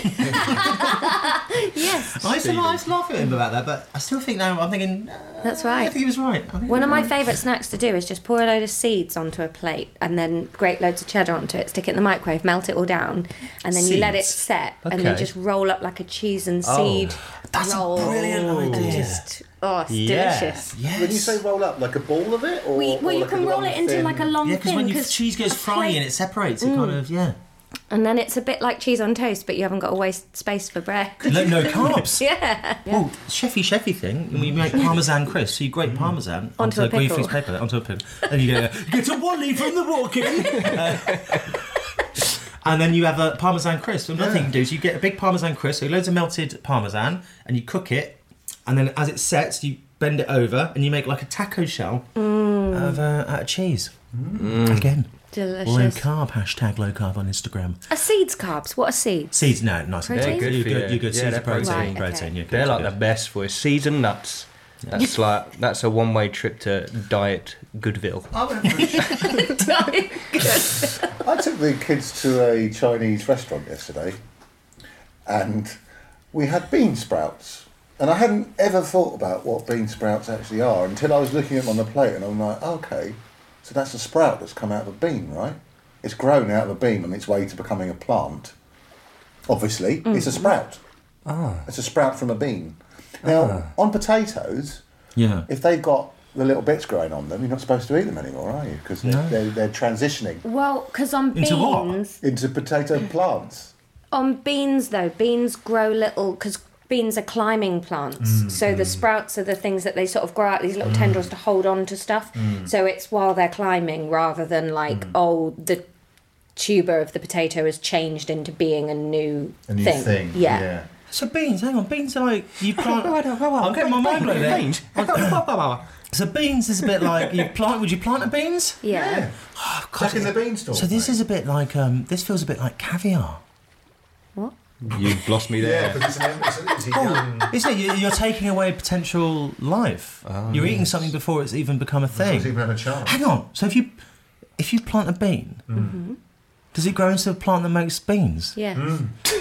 Yes, I used to laugh at him about that, but I still think now, I'm thinking, that's I right. think he was right. One of my favourite snacks to do is just pour a load of seeds onto a plate and then grate loads of cheddar onto it, stick it in the microwave, melt it all down, and then you let it Seeds? set, and then Okay. just roll up like a cheese and seed That's a roll. brilliant And idea. just, it's Yeah. delicious. Yes. When you say roll up, like a ball of it, or Well, or you like can a roll long, it into thin- like a long Yeah, because thing. when your cheese goes frying and it separates, it kind of, And then it's a bit like cheese on toast, but you haven't got to waste space for bread. No carbs. Yeah. Well, chefy thing, and we make parmesan crisps. So you grate parmesan Onto a green pickle. freeze paper, onto a pickle, and you get a Wally from the walk-in. And then you have a parmesan crisp. And another thing you do is you get a big parmesan crisp, so loads of melted parmesan, and you cook it, and then as it sets, you bend it over, and you make like a taco shell out of cheese. Again. Delicious. Low carb, hashtag low carb on Instagram. Are seeds carbs? What are seeds? Seeds, no, nice and Protein? good. They're good for You're you. good. Yeah, Seeds they're are protein. Right, Protein, okay. you're good. They're like you're the good. best for you. Seeds and nuts. That's a one-way trip to Diet Goodville. I took the kids to a Chinese restaurant yesterday, and we had bean sprouts. And I hadn't ever thought about what bean sprouts actually are until I was looking at them on the plate, and I'm like, okay, so that's a sprout that's come out of a bean, right? It's grown out of a bean on its way to becoming a plant. Obviously, it's a sprout. It's a sprout from a bean. Now, on potatoes, Yeah. if they've got the little bits growing on them, you're not supposed to eat them anymore, are you? Because they're transitioning Well, because on Into what? beans, into potato plants. on beans though, beans grow little because beans are climbing plants. So the sprouts are the things that they sort of grow out these little tendrils to hold on to stuff. So it's while they're climbing rather than like the tuber of the potato has changed into being a new thing. Yeah. So beans, hang on, beans are like you plant. I'm getting my mind blown there. So beans is a bit like you plant. Would you plant a beans? Yeah. Oh, God. Back in the beanstalk. So this is a bit like this feels a bit like caviar. What? You've lost me there. but it's a young. Isn't it? You're taking away a potential life. You're eating something before it's even become a thing. Doesn't even have a chance. Hang on. So if you plant a bean, does it grow into a plant that makes beans? Yeah.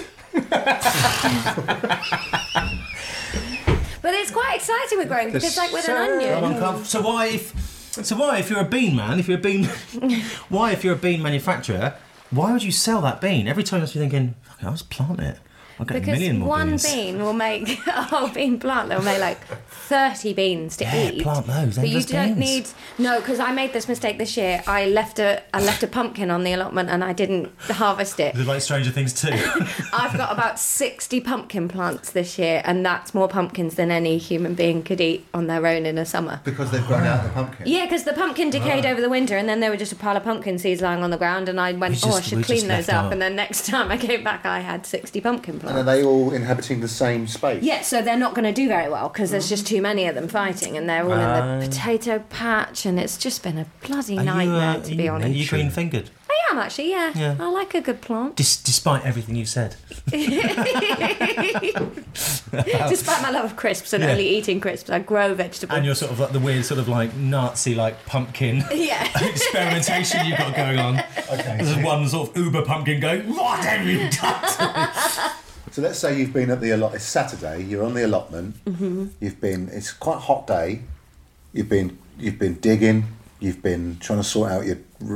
But it's quite exciting with growing because, like with an onion, So why if you're a bean man, if you're a bean manufacturer, why would you sell that bean? Every time you must be thinking, okay, I'll just plant it. I'll get a because million more one beans. bean will make a whole bean plant that will make like 30 beans to eat. Plant those. But you endless don't beans. need... No, because I made this mistake this year. I left a pumpkin on the allotment and I didn't harvest it. Is it like Stranger Things too? I've got about 60 pumpkin plants this year, and that's more pumpkins than any human being could eat on their own in a summer. Because they've grown out of the pumpkin. Yeah, because the pumpkin decayed over the winter, and then there were just a pile of pumpkin seeds lying on the ground, and I went, I should clean those up. And then next time I came back, I had 60 pumpkin plants. And are they all inhabiting the same space? Yeah, so they're not going to do very well because there's just too many of them fighting, and they're all in the potato patch, and it's just been a bloody nightmare, to be honest. Are you green fingered? I am actually, yeah. I like a good plant. Despite everything you've said. Despite my love of crisps and only eating crisps, I grow vegetables. And you're sort of like the weird sort of like Nazi like pumpkin experimentation you've got going on. Okay. There's one sort of uber pumpkin going, what have you done to me? So let's say you've been at the allotment. It's Saturday. You're on the allotment. Mm-hmm. It's quite a hot day. You've been digging. You've been trying to sort out your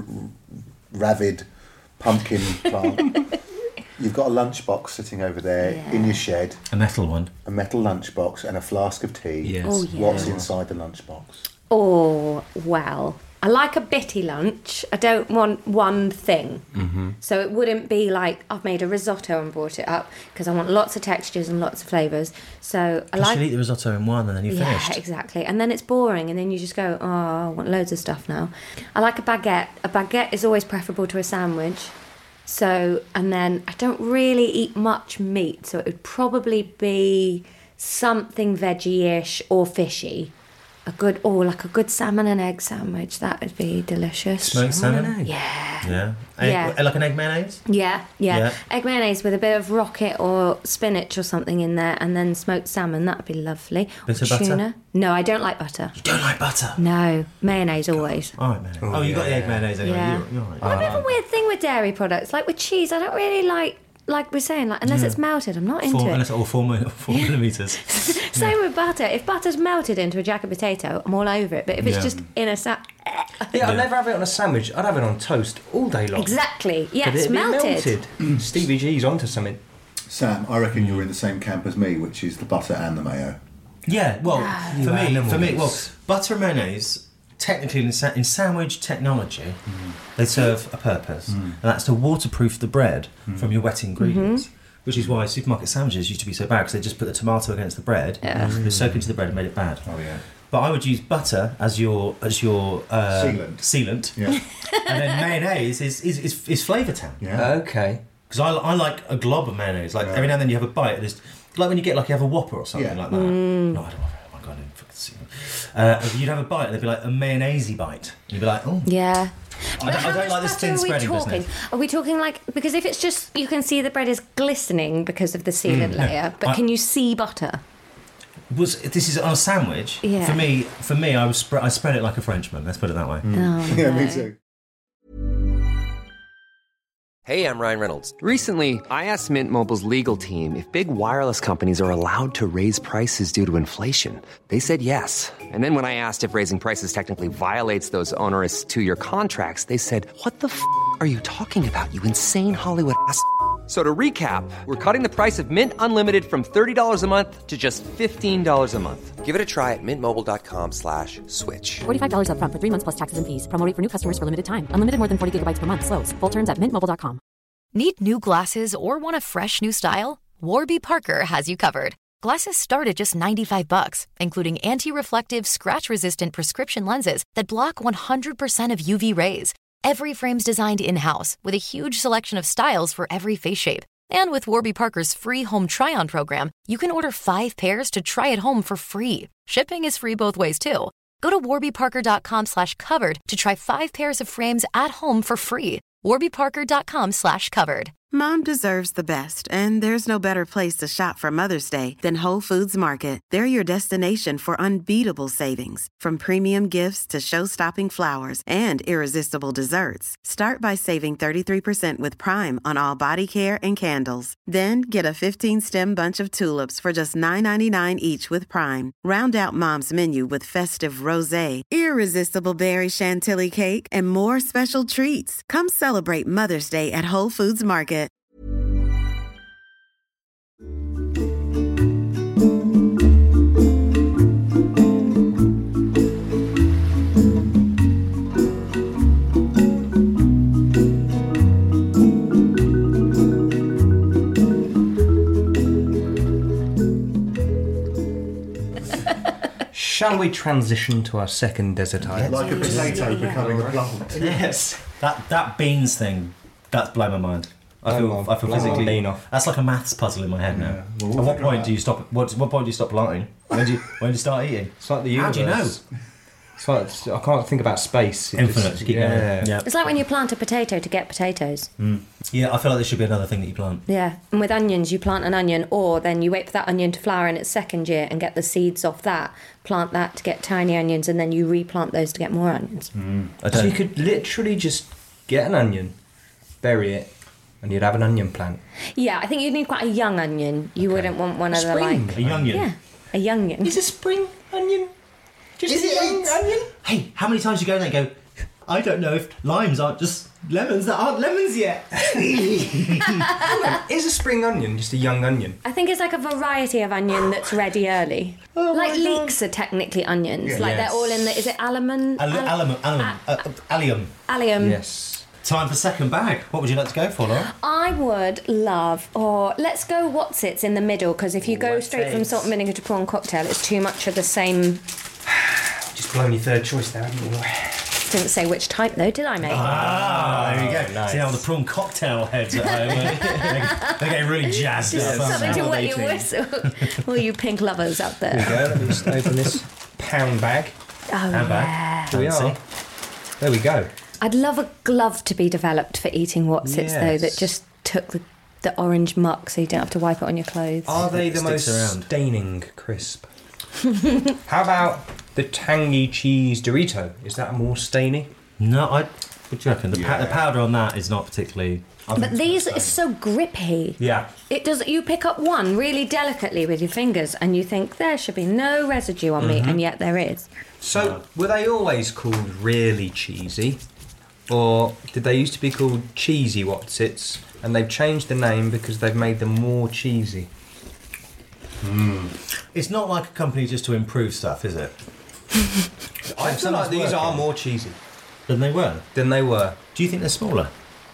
ravid pumpkin plant. You've got a lunchbox sitting over there in your shed. A metal one. A metal lunchbox and a flask of tea. Yes. Oh, yeah. What's inside the lunchbox? Oh, well, I like a bitty lunch. I don't want one thing. Mm-hmm. So it wouldn't be like I've made a risotto and brought it up, because I want lots of textures and lots of flavours. So I like... you'll eat the risotto in one and then you're finished. Yeah, exactly. And then it's boring, and then you just go, oh, I want loads of stuff now. I like a baguette. A baguette is always preferable to a sandwich. So, and then I don't really eat much meat, so it would probably be something veggie-ish or fishy. Like a good salmon and egg sandwich. That would be delicious. Smoked salmon? Yeah. Yeah. Like an egg mayonnaise? Yeah. Egg mayonnaise with a bit of rocket or spinach or something in there, and then smoked salmon. That would be lovely. Bit of butter? No, I don't like butter. You don't like butter? No, mayonnaise always. All right, mayonnaise. Oh, you got the egg mayonnaise anyway. Yeah. You're right. I have a weird thing with dairy products. Like with cheese, I don't really like we're saying, unless it's melted, I'm not into it. Unless it's 4 millimetres. Same with butter. If butter's melted into a jacket potato, I'm all over it. But if it's just in a I'd never have it on a sandwich. I'd have it on toast all day long. Exactly. Yeah, But it's it'd be melted. Stevie G's onto something. Sam, I reckon you're in the same camp as me, which is the butter and the mayo. Yeah, well, for me, butter and mayonnaise, technically in sandwich technology, they serve a purpose, and that's to waterproof the bread from your wet ingredients. Which is why supermarket sandwiches used to be so bad, because they just put the tomato against the bread, they soak into the bread and made it bad. Oh yeah. But I would use butter as your sealant. Yeah. And then mayonnaise is flavour town. Yeah. Okay. Because I like a glob of mayonnaise. Like every now and then you have a bite, and it's like when you get you have a Whopper or something like that. No, I don't want it. Oh my god, I didn't fucking see it. You'd have a bite, and it'd be like a mayonnaisey bite. And you'd be like, oh. Yeah. I don't like this thin spreading business. Are we talking like, because if it's just, you can see the bread is glistening because of the sealant layer, but can you see butter? This is on a sandwich. Yeah. For me, I spread it like a Frenchman. Let's put it that way. Yeah, me too. Hey, I'm Ryan Reynolds. Recently, I asked Mint Mobile's legal team if big wireless companies are allowed to raise prices due to inflation. They said yes. And then when I asked if raising prices technically violates those onerous 2-year contracts, they said, "What the f*** are you talking about, you insane Hollywood ass?" So to recap, we're cutting the price of Mint Unlimited from $30 a month to just $15 a month. Give it a try at mintmobile.com/switch. $45 up front for 3 months plus taxes and fees. Promo rate for new customers for limited time. Unlimited more than 40 gigabytes per month. Slows full terms at mintmobile.com. Need new glasses or want a fresh new style? Warby Parker has you covered. Glasses start at just $95, including anti-reflective, scratch-resistant prescription lenses that block 100% of UV rays. Every frame's designed in-house with a huge selection of styles for every face shape. And with Warby Parker's free home try-on program, you can order 5 pairs to try at home for free. Shipping is free both ways, too. Go to warbyparker.com/covered to try 5 pairs of frames at home for free. warbyparker.com/covered. Mom deserves the best, and there's no better place to shop for Mother's Day than Whole Foods Market. They're your destination for unbeatable savings, from premium gifts to show-stopping flowers and irresistible desserts. Start by saving 33% with Prime on all body care and candles. Then get a 15-stem bunch of tulips for just $9.99 each with Prime. Round out Mom's menu with festive rosé, irresistible berry chantilly cake, and more special treats. Come celebrate Mother's Day at Whole Foods Market. Shall we transition to our second desert island? Like a potato becoming a plant. Yes. That beans thing, that's blown my mind. I feel blow physically my bean off. That's like a maths puzzle in my head now. Well, At we'll what figure point out. do you stop? What point do you stop planting? When do you start eating? It's like the How universe. do you know? It's like, I can't think about space. It Infinite. just- to keep yeah. going. Yeah. It's like when you plant a potato to get potatoes. Yeah, I feel like there should be another thing that you plant. Yeah, and with onions, you plant an onion, or then you wait for that onion to flower in its second year and get the seeds off that, plant that to get tiny onions, and then you replant those to get more onions. I So don't. you could literally just get an onion, bury it, and you'd have an onion plant. Yeah, I think you'd need quite a young onion. You wouldn't want one of the Spring. like... A youngin. Yeah, a youngin. Is a spring onion just Is a it? young onion? Hey, how many times you go in there and go, I don't know if limes aren't just lemons that aren't lemons yet. Is a spring onion just a young onion? I think it's like a variety of onion that's ready early. Like leeks are technically onions. Yeah. Like Yes. they're all in the... Is it allium? Allium. Allium. Yes. Time for second bag. What would you like to go for, Laura? I would love, or let's go What's-Its in the middle, because if you go straight from salt and vinegar to prawn cocktail, it's too much of the same... Just blown your third choice there, haven't you? Didn't say which type though, did I, mate? There you go. nice. See how the prawn cocktail heads at home, they're getting really jazzed up. Something to wet your salivating. whistle. All you pink lovers out there. There we go. Let me just open this pound bag. Oh, Handbag. Here we Fancy. are. There we go. I'd love a glove to be developed for eating What's-Its though, Yes. that just took the orange muck so you don't have to wipe it on your clothes. Are they the Sticks most around. staining crisp? How about the tangy cheese Dorito? Is that more stainy? No, what do you reckon? The powder on that is not particularly... But these are so grippy. Yeah. It does. You pick up one really delicately with your fingers, and you think there should be no residue on me, and yet there is. So, were they always called really cheesy? Or did they used to be called cheesy What's-Its, and they've changed the name because they've made them more cheesy? It's not like a company just to improve stuff, is it? I feel like these are more cheesy Than they were. than they were. Do you think they're smaller?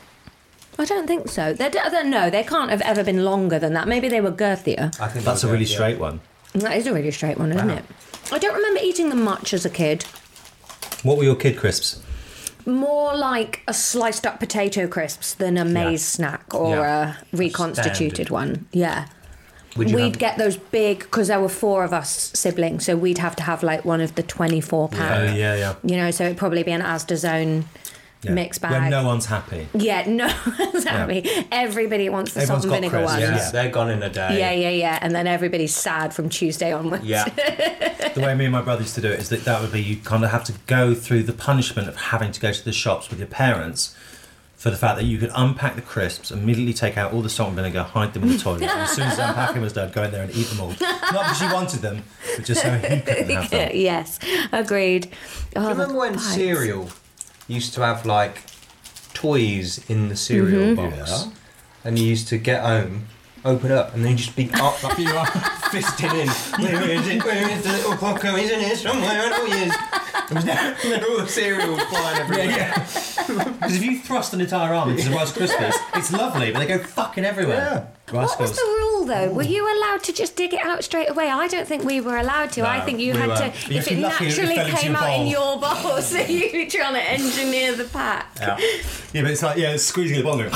I don't think so. No, they can't have ever been longer than that. Maybe they were girthier. I think That's a really straight one. That is a really straight one, isn't it? I don't remember eating them much as a kid. What were your kid crisps? More like a sliced up potato crisps than a maize snack or Yeah. a reconstituted one. Yeah. Would you We'd have- get those big, because there were 4 of us siblings, so we'd have to have like one of the 24 pack. yeah. You know, so it'd probably be an Asda Zone mix bag. When no one's happy. Yeah, no one's happy. Everybody wants the Everyone's salt and got vinegar crisps, ones. yeah. They're gone in a day. Yeah. And then everybody's sad from Tuesday onwards. Yeah. The way me and my brother used to do it is that would be you kind of have to go through the punishment of having to go to the shops with your parents for the fact that you could unpack the crisps, immediately take out all the salt and vinegar, hide them in the toilet, and as soon as the unpacking was done, go in there and eat them all. Not because you wanted them, but just so you couldn't have them. Yes, agreed. Do you remember when cereal used to have like toys in the cereal box, and you used to get home, open up, and then you just be up like you are fisting in. Where is it? Where is the little pocket? Isn't it somewhere? I know he is. And then all the cereal flying everywhere. Because if you thrust an entire arm into the Rice Krispies, it's lovely, but they go fucking everywhere. Rice What was Krispies. the rule though? Were you allowed to just dig it out straight away? I don't think we were allowed to. I think you we had weren't. to. You If feel it lucky if it naturally fell into came your out in bowl. your bowl, so you were trying to engineer the pack. Yeah, but it's like, it's squeezing the bottom.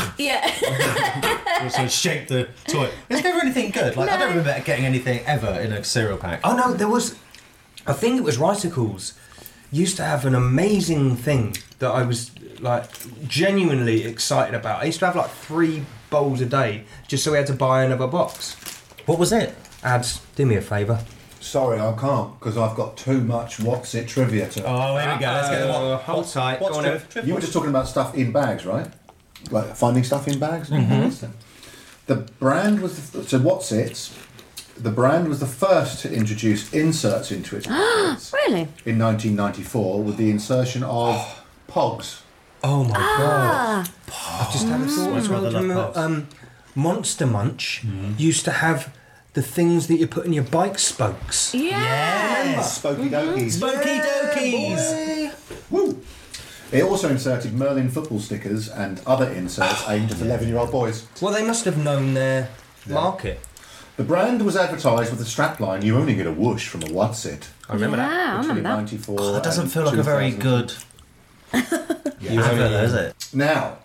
Yeah. So shape the toy. Is there ever anything good? Like, I don't remember getting anything ever in a cereal pack. Oh no, there was. I think it was Ricicles. Used to have an amazing thing that I was like genuinely excited about. I used to have like 3 bowls a day just so we had to buy another box. What was it? Ads, do me a favour. Sorry, I can't, because I've got too much What's It trivia to... Oh, here we go. Let's get the Hold tight. Go on then. You were just talking about stuff in bags, right? Like finding stuff in bags? Mm-hmm. The brand was... So What's-Its, the brand was the first to introduce inserts into its packets Really? in 1994 with the insertion of Pogs. Oh my god. I've just had a thought as well. Rather Do you love remember, Monster Munch used to have the things that you put in your bike spokes. Yeah. Spokey Dokies. Spokey Dokies! Woo! It also inserted Merlin football stickers and other inserts aimed at 11-year-old boys. Well, they must have known their market. The brand was advertised with a strapline, "You only get a whoosh from a What's It." I remember that. Yeah, I Between remember that. 94 That doesn't and feel like a very 2000. good advert, though, is it? Now,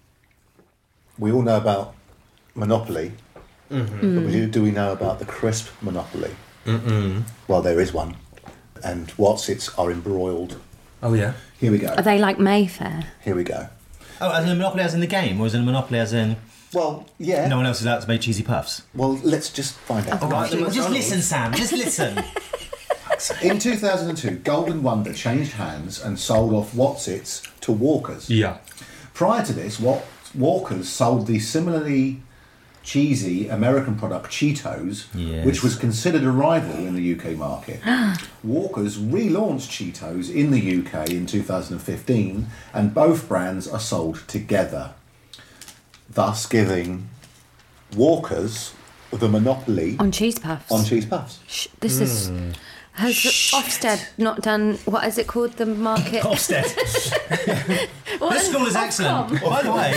we all know about Monopoly, but do we know about the crisp Monopoly? Well, there is one, and What's-Its are embroiled. Oh, yeah. Here we go. Are they like Mayfair? Here we go. Oh, as in a Monopoly as in the game, or as in a Monopoly as in Well, yeah. no one else is out to make cheesy puffs? Well, let's just find out. Right, Well, just listen, Sam, just listen. In 2002, Golden Wonder changed hands and sold off What's-Its to Walkers. Yeah. Prior to this, Walkers sold the similarly cheesy American product Cheetos, Yes. which was considered a rival in the UK market. Walkers relaunched Cheetos in the UK in 2015, and both brands are sold together, thus giving Walkers the monopoly On cheese puffs. on cheese puffs. This is. Has Ofsted not done, what is it called, the market? Ofsted. This school is excellent. Ofcom. By the way,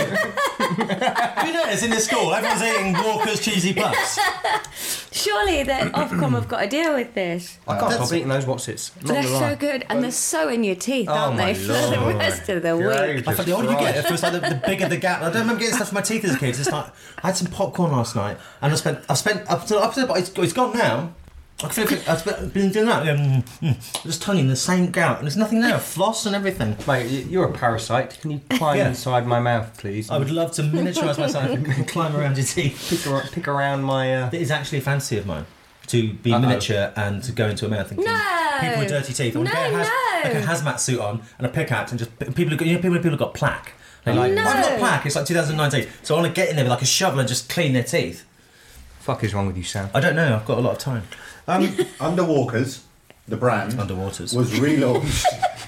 you notice in this school everyone's eating Walker's cheesy puffs. Surely the Ofcom have got to deal with this. I can't stop eating those What's-Its. Not They're gonna so lie. good, and they're so in your teeth, Oh, aren't my they, for the Lord. rest of the Great. week? I thought, the older you get, it feels like the bigger the gap. I don't remember getting stuff from my teeth as a kid. It's like I had some popcorn last night, and I spent up to but it's gone now. I feel like I've been doing that, just tonguing the same gout, and there's nothing there, floss and everything. Mate, you're a parasite. Can you climb Yeah. inside my mouth, please? I would love to miniaturise myself and climb around your teeth. pick around my... It is actually a fantasy of mine to be miniature and to go into a mouth and clean people with dirty teeth. I want to get like a hazmat suit on and a pickaxe and just people have got plaque. They're like, No. I've got plaque. It's like 2019, so I want to get in there with like a shovel and just clean their teeth. Fuck is wrong with you, Sam? I don't know. I've got a lot of time. Under Walkers, the brand Underwaters. was relaunched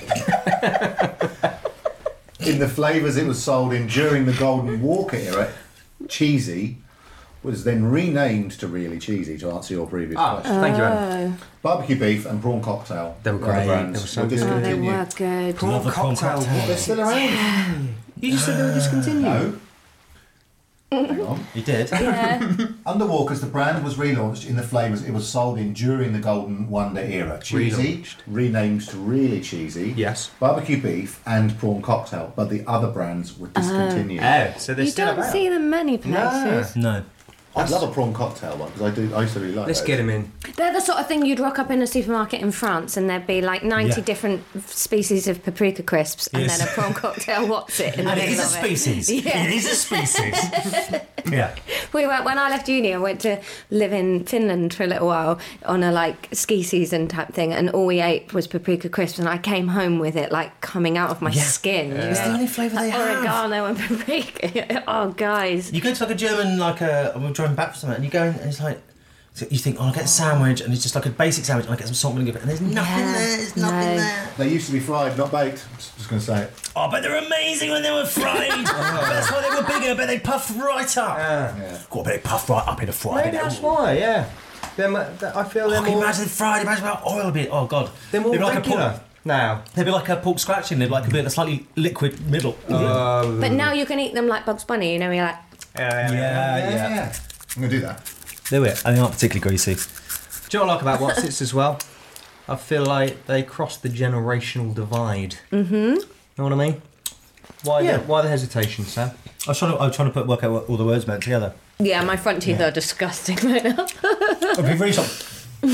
in the flavours it was sold in during the Golden Walker era. Cheesy was then renamed to Really Cheesy, to answer your previous question. Thank you, Adam. Barbecue beef and prawn cocktail. They were the great. brands They were so were good. Oh, they discontinued. were good. Love the prawn cocktail. They're still around. You just said they were discontinued. No. Hang on. You did? Under Walkers, the brand was relaunched in the flavours it was sold in during the Golden Wonder era. Cheesy, renamed to Really Cheesy. Yes. Barbecue beef and prawn cocktail, but the other brands were discontinued. Oh, so they're You still don't about. see them many places. No. I'd love a prawn cocktail one because I used to really like Let's those. get him in. They're the sort of thing you'd rock up in a supermarket in France and there'd be like 90 Yeah. different species of paprika crisps and Yes. then a prawn cocktail what's it in the And it middle is a of it. species. Yeah. It is a species. Yeah. We went, when I left uni, I went to live in Finland for a little while on a like ski season type thing, and all we ate was paprika crisps, and I came home with it like coming out of my skin. It's the only flavour they have. Oregano and paprika. Oh, guys. You go to like a German, we're driving back from somewhere, and you go in and it's like, so you think, oh, I'll get a sandwich, and it's just like a basic sandwich, and I get some salt and vinegar, and there's nothing there, there's nothing there. They used to be fried, not baked. Just going to say it. Oh, but they're amazing when they were fried. That's why they were bigger, but they puffed right up. Got a bit puffed right up in a fry. Maybe that's why, yeah. I feel they're Can you more... imagine fried? Imagine about oil a bit. Oh, God. They're more They'd be like a regular pork, now. they'd be like a pork scratching. They'd be like a bit of a slightly liquid middle. But now you can eat them like Bugs Bunny, you know, you're like, Yeah. I'm going to do that. Do it. And they're not particularly greasy. Do you know what I like about What's-Its as well? I feel like they cross the generational divide. Mm-hmm. Know what I mean? Why the hesitation, Sam? I was trying to work out what all the words meant together. yeah, my front teeth are disgusting right now. It'd be really soft.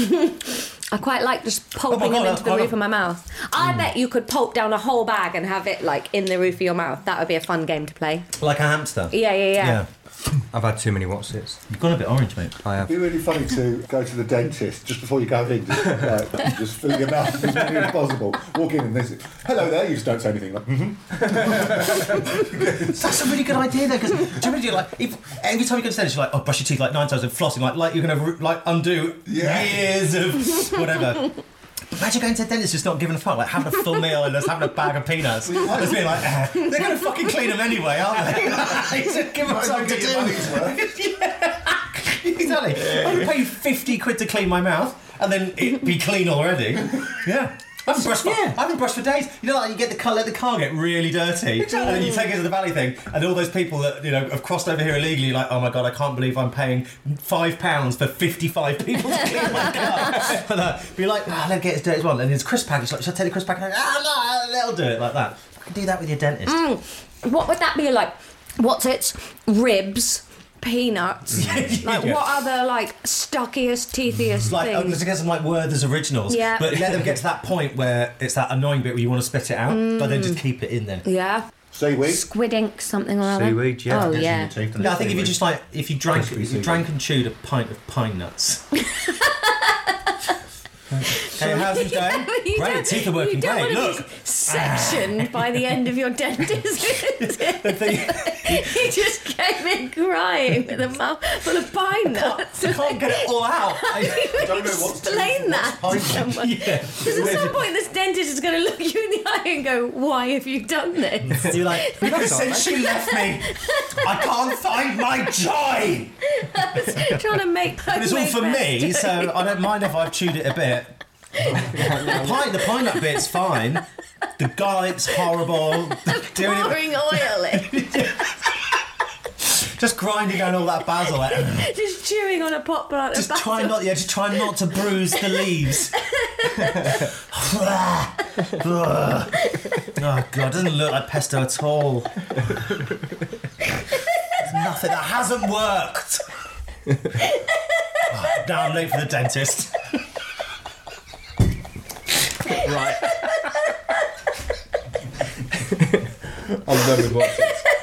I quite like just pulping God, them into the I roof love- of my mouth. I bet you could pulp down a whole bag and have it like in the roof of your mouth. That would be a fun game to play. Like a hamster. Yeah. I've had too many What's-Its. You've gone a bit orange, mate. I have. It'd be really funny to go to the dentist just before you go in, just fill your mouth as many as possible. Walk in and this, hello there, you just don't say anything. Like, That's a really good idea, though, because generally, like, every time you go to the dentist, you're like, oh, brush your teeth like 9 times and flossing, like you're going to undo years of whatever. But imagine going to the dentist just not giving a fuck, like having a full meal and just having a bag of peanuts. Just being like, they're going to fucking clean them anyway, aren't they? Just give them something to do. Exactly. I'm going to pay you 50 quid to clean my mouth and then it be clean already. Yeah. I haven't brushed for days. You know, like you get the car, let the car get really dirty, and then you take it to the valley thing, and all those people that have crossed over here illegally, like, oh my god, I can't believe I'm paying £5 for 55 people to clean my car. Be like, let me get as dirty as well. And his crisp package, like, should I take the crisp package? No, they'll do it like that. I can do that with your dentist. What would that be like? What's its ribs? Peanuts. Like what other like stockiest, teethiest like, things? Let's get some like Werther's originals. Yeah. But let them get to that point where it's that annoying bit where you want to spit it out, but then just keep it in there. Yeah. Seaweed. Squid ink, something or other. Seaweed, yeah. Oh Gets in yeah. your teeth and Yeah, I it's think if you seaweed. just if you drank and chewed a pint of pine nuts. Hey, how's it going? Great, teeth are working great. Look, sectioned by the end of your dentist visit. He just came in crying with a mouth full of pine nuts. I can't get it all out. I don't know what's Explain that to someone. Because at some point this dentist is going to look you in the eye and go, why have you done this? You're like, since she left me, I can't find my joy. Trying to make But it's all for me, so I don't mind if I've chewed it a bit. The pine nut bit's fine. The garlic's horrible. pouring oil in. Just grinding down all that basil. Just chewing on a pot plant. Just try not to bruise the leaves. Oh god, it doesn't look like pesto at all. There's nothing that hasn't worked. Now I'm late for the dentist. Right. I'm done with watching.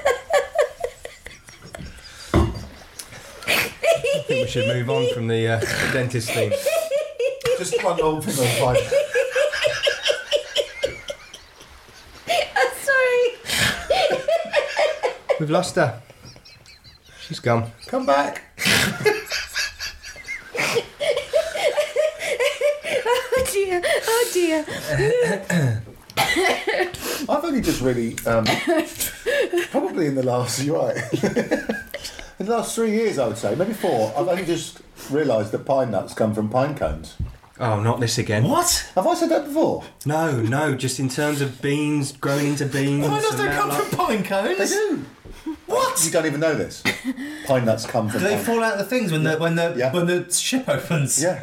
I think we should move on from the dentist theme. Just one old thing on fine. Sorry. We've lost her. She's gone. Come back. Oh dear. Oh dear. I've only just really, probably in the last, you're right, in the last 3 years, I would say, maybe 4, I've only just realised that pine nuts come from pine cones. Oh, not this again. What? Have I said that before? No, just in terms of beans, growing into beans. Pine nuts don't come from pine cones. They do. What? You don't even know this. Pine nuts come from Do they pine fall out of the things when the ship opens? Yeah.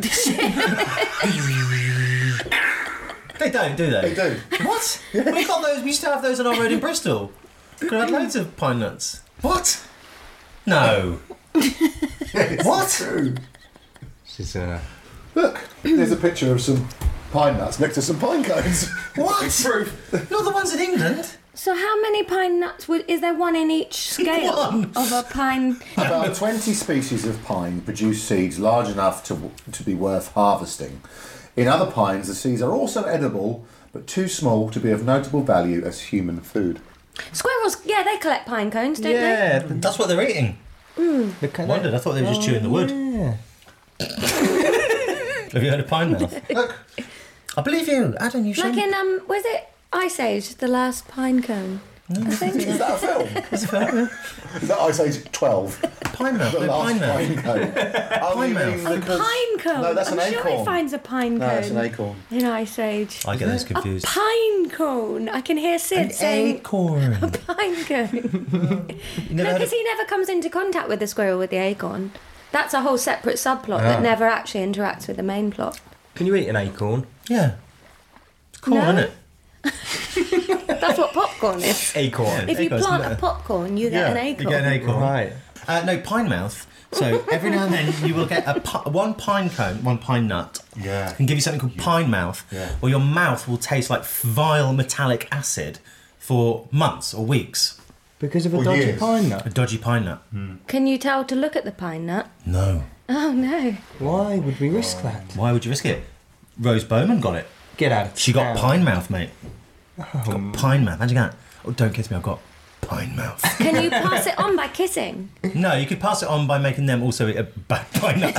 They don't, do they? They do. What? We got those. We used to have those on our road in Bristol. We had loads of pine nuts. What? No. What? True. This is Look, there's a picture of some pine nuts next to some pine cones. What? It's proof. Not the ones in England. So how many pine nuts is there? One in each scale One. of a pine? About 20 species of pine produce seeds large enough to be worth harvesting. In other pines, the seeds are also edible, but too small to be of notable value as human food. Squirrels, yeah, they collect pine cones, don't they? Yeah, that's what they're eating. Wondered. I thought they were just chewing the wood. Yeah. Have you heard of pine mouth? Look, I believe you, Adam. You Like should. in was it Ice Age, the last pine cone? I think. is that a film? Is that Ice Age 12? Pine mouth. The No, last pine mouth. pine cone. Oh, Pine you mouth. mean A because- pine cone. No, that's an I'm sure acorn. it finds a pine No, cone. that's an acorn. In Ice Age. I get those A confused. pine cone. I can hear Sid saying acorn. pine cone. You No, never heard because of... he never comes into contact with the squirrel with the acorn. That's a whole separate subplot that never actually interacts with the main plot. Can you eat an acorn? Yeah. It's cool, No. isn't it? That's what popcorn is. Acorn. If you Acorn's plant better. a popcorn, you get an acorn. You get an acorn. Right. No, pine mouth. So every now and then you will get one pine cone, one pine nut. Yeah. And give you something called pine mouth, where your mouth will taste like vile metallic acid for months or weeks. Because of a Or dodgy years. pine A nut. dodgy pine nut. Can you tell to look at the pine nut? No. Oh no. Why would we risk that? Why would you risk it? Rose Bowman got it. Get out of She got town. pine mouth, mate. Got pine mouth. Imagine that. Oh, don't kiss me. I've got pine mouth. Can you pass it on by kissing? No, you could pass it on by making them also eat a pine nut.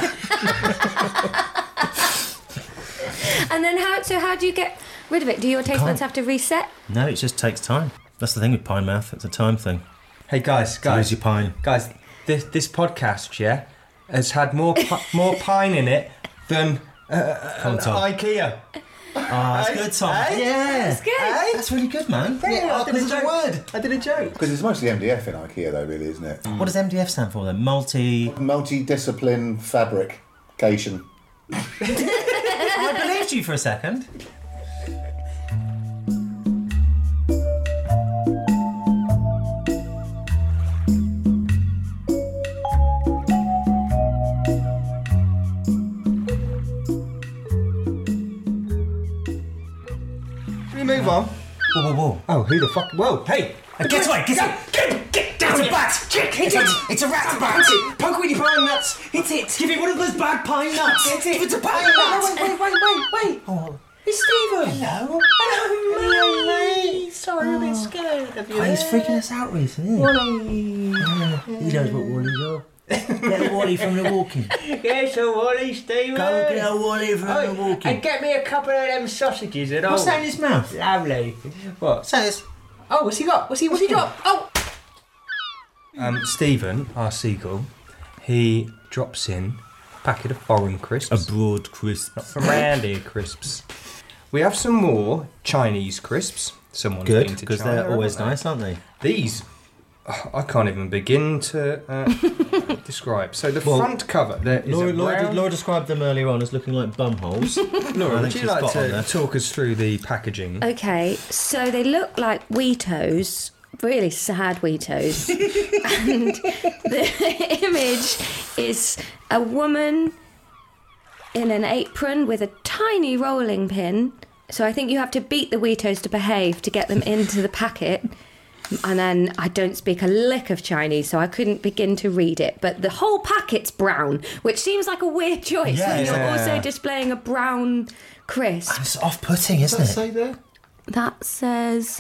And then how do you get rid of it? Do your taste buds have to reset? No, it just takes time. That's the thing with pine mouth. It's a time thing. Hey guys, Lose your pine. guys, this podcast, yeah, has had more pine in it than Come on, Tom. IKEA. that's good, Tom. Yeah. That's good. That's really good, man. Yeah, I did a that's joke. word. I did a joke. Because it's mostly MDF in IKEA, though, really, isn't it? What does MDF stand for then? Multidiscipline fabrication. I believed you for a second. Move on. Whoa. Oh, who the fuck? Whoa, hey! Get away, get down! It's a bat! It's a rat bat! Poke with your pine nuts! Hit it! Give me one of those bad pine nuts! Hit it! Give it a pine nut! Wait! Oh, It's Stephen! hello. Hello, mate! Sorry, I'm a bit scared of you. Oh, he's freaking us out recently. He knows what Wally's are. Get a Wally from the walking. Get a Wally, Stephen! Go get a Wally from the walking. And get me a couple of them sausages at all. What's that in his mouth? Lovely. What? Say this. Oh, what's he got? What's he dropped? Oh! Stephen, our seagull, he drops in a packet of foreign crisps. Broad crisp. Not from round here crisps. We have some more Chinese crisps. Someone's Good, been to because China, they're always haven't they? nice, aren't they? These, I can't even begin to describe. So the front cover, there is a brown... Laura described them earlier on as looking like bum holes. Laura, I would think you she's like spot on to there. talk us through the packaging? Okay, so they look like Weetos, really sad Weetos. And the image is a woman in an apron with a tiny rolling pin. So I think you have to beat the Weetos to behave to get them into the packet. And then I don't speak a lick of Chinese, so I couldn't begin to read it. But the whole packet's brown, which seems like a weird choice when you're also displaying a brown crisp. It's off-putting, isn't it? Say there? That says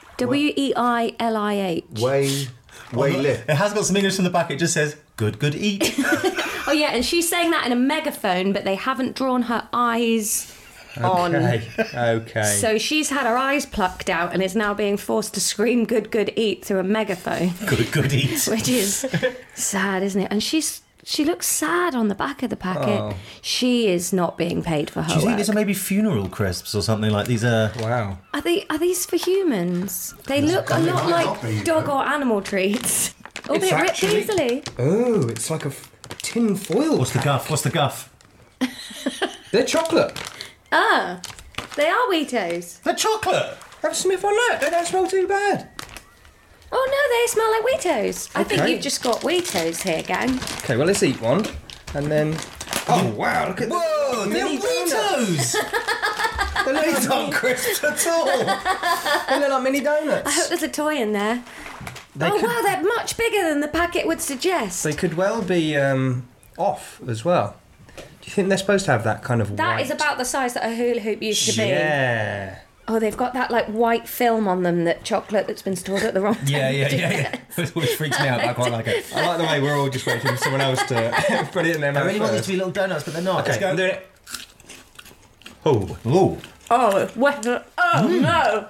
Weilih. Weilih. It has got some English on the back. It just says, good eat. Oh yeah, and she's saying that in a megaphone, but they haven't drawn her eyes on. Okay. So she's had her eyes plucked out and is now being forced to scream good eat through a megaphone. Good eat. Which is sad, isn't it? And she looks sad on the back of the packet. Oh. She is not being paid for her Do you think work. these are maybe funeral crisps or something like these? Wow. Are these for humans? They look a lot like dog or animal treats. Or It's they ripped actually- easily. Oh, it's like a tin foil. What's the guff? They're chocolate. Ah, they are Weetos. The chocolate. Have a sniff on that. They don't smell too bad. Oh no, they smell like Weetos. I think Okay. you've just got Weetos here, gang. Okay, well, let's eat one. And then... Oh, wow, look at Whoa, the they're mini donuts. Weetos. They look These like aren't crisps at all. They look like mini donuts. I hope there's a toy in there. Wow, they're much bigger than the packet would suggest. They could well be off as well. Do you think they're supposed to have that kind of That white... is about the size that a hula hoop used to be. Yeah. Oh, they've got that like white film on them, that chocolate that's been stored at the wrong time. Yeah. Which freaks me out, but I quite like it. I like the way we're all just waiting for someone else to put it in their I mouth really want these first. to be little donuts, but they're not. Okay, Let's go. I'm doing it. Oh. Ooh. Oh, no.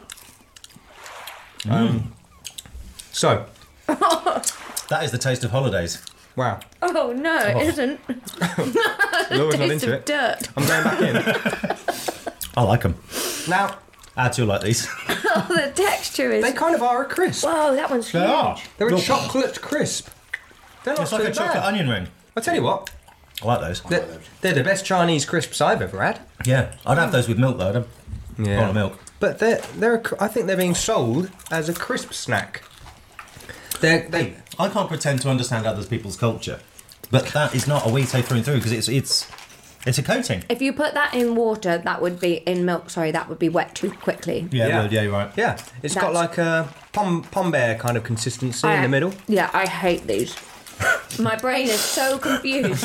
So, That is the taste of holidays. wow. Oh no, it isn't. Laura's not Taste into of it. dirt. I'm going back in. I like them. Now, I do like these. Oh, the texture is. they kind of are a crisp. Whoa, that one's huge. They are. They're a Look, chocolate crisp. They're not It's like too a chocolate bad. onion ring. I'll tell you what, I like those. they're the best Chinese crisps I've ever had. Yeah, I'd have those with milk though. I'd have a bowl of milk. But I think they're being sold as a crisp snack. They I can't pretend to understand other people's culture, but that is not a Weeto through and through because it's a coating. If you put that in water, that would be in milk. Sorry, that would be wet too quickly. Yeah, Yeah. well, yeah, you're right. Yeah, it's got That's- like a pom bear kind of consistency in the middle. Yeah, I hate these. My brain is so confused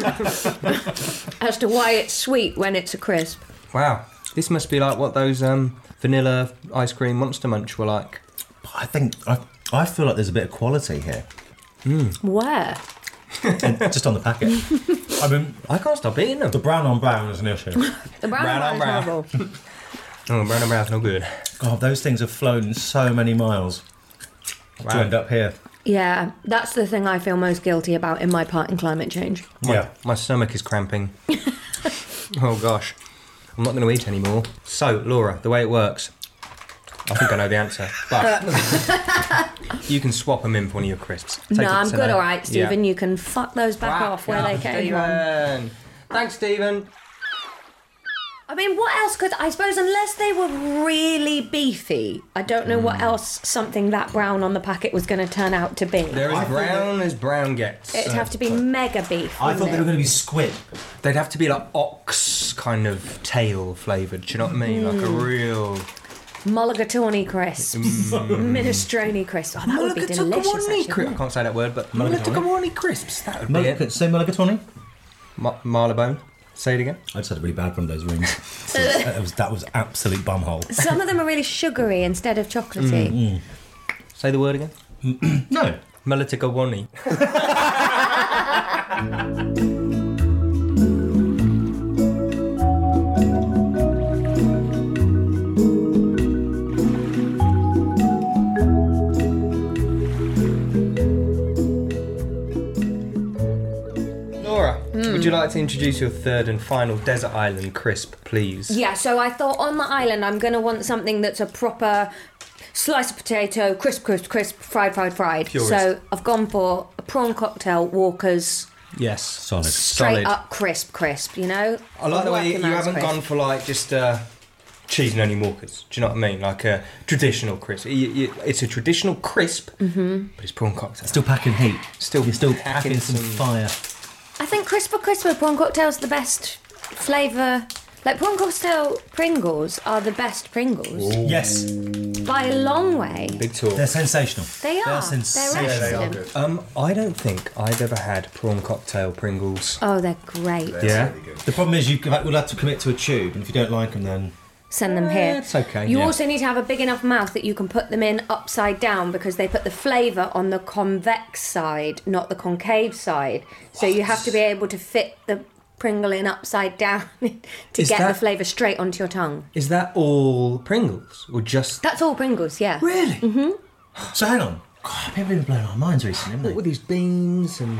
as to why it's sweet when it's a crisp. Wow, this must be like what those vanilla ice cream Monster Munch were like. I feel like there's a bit of quality here, Where? just on the packet. I mean, I can't stop eating them. the brown on brown is an issue. The brown Brown on one is brown. horrible. Oh, brown and brown's no good. God, those things have flown so many miles to end up here. Yeah, that's the thing I feel most guilty about in my part in climate change. Yeah. My stomach is cramping. Oh gosh. I'm not going to eat anymore. So, Laura, the way it works, I think I know the answer, but you can swap them in for one of your crisps. No, I'm good, all right, Stephen. You can fuck those back off where they came from. Thanks, Stephen. I mean, what else could... I suppose unless they were really beefy, I don't know what else something that brown on the packet was going to turn out to be. They're as brown as brown gets. It'd have to be mega beef. I thought they were going to be squid. They'd have to be like ox kind of tail flavoured, do you know what I mean? Like a real... Mulligatawny crisps. Minestrone crisps. Oh, that would be delicious, actually. I can't say that word, but mulligatawny crisps. That would be it. Say mulligatawny? Marylebone. Say it again. I just had a really bad one of those rings. that was absolute bumhole. Some of them are really sugary instead of chocolatey. Say the word again. No. Mulligatawny. Would you like to introduce your third and final desert island crisp, please? Yeah, so I thought on the island I'm going to want something that's a proper slice of potato, crisp, fried. Purist. So I've gone for a prawn cocktail, Walker's. Yes. Solid. Straight up crisp, you know? I like the way you haven't gone for like just cheese and onion Walkers. Do you know what I mean? Like a traditional crisp. It's a traditional crisp, but it's prawn cocktail. Still packing heat. You're still packing some fire. I think crisp prawn cocktail's the best flavour. Like prawn cocktail Pringles are the best Pringles. Ooh. Yes. By a long way. Big talk. They're sensational. They are. They're sensational. They're They are excellent. good. I don't think I've ever had prawn cocktail Pringles. Oh, they're great. Yeah? Really good. The problem is you'll have to commit to a tube, and if you don't like them, then... Send them here. It's okay. You also need to have a big enough mouth that you can put them in upside down because they put the flavour on the convex side, not the concave side. So you have to be able to fit the Pringle in upside down to get the flavour straight onto your tongue. Is that all Pringles? Or just... That's all Pringles, yeah. Really? Mm-hmm. So hang on. God, people have been blowing our minds recently, haven't they? What with these beans and...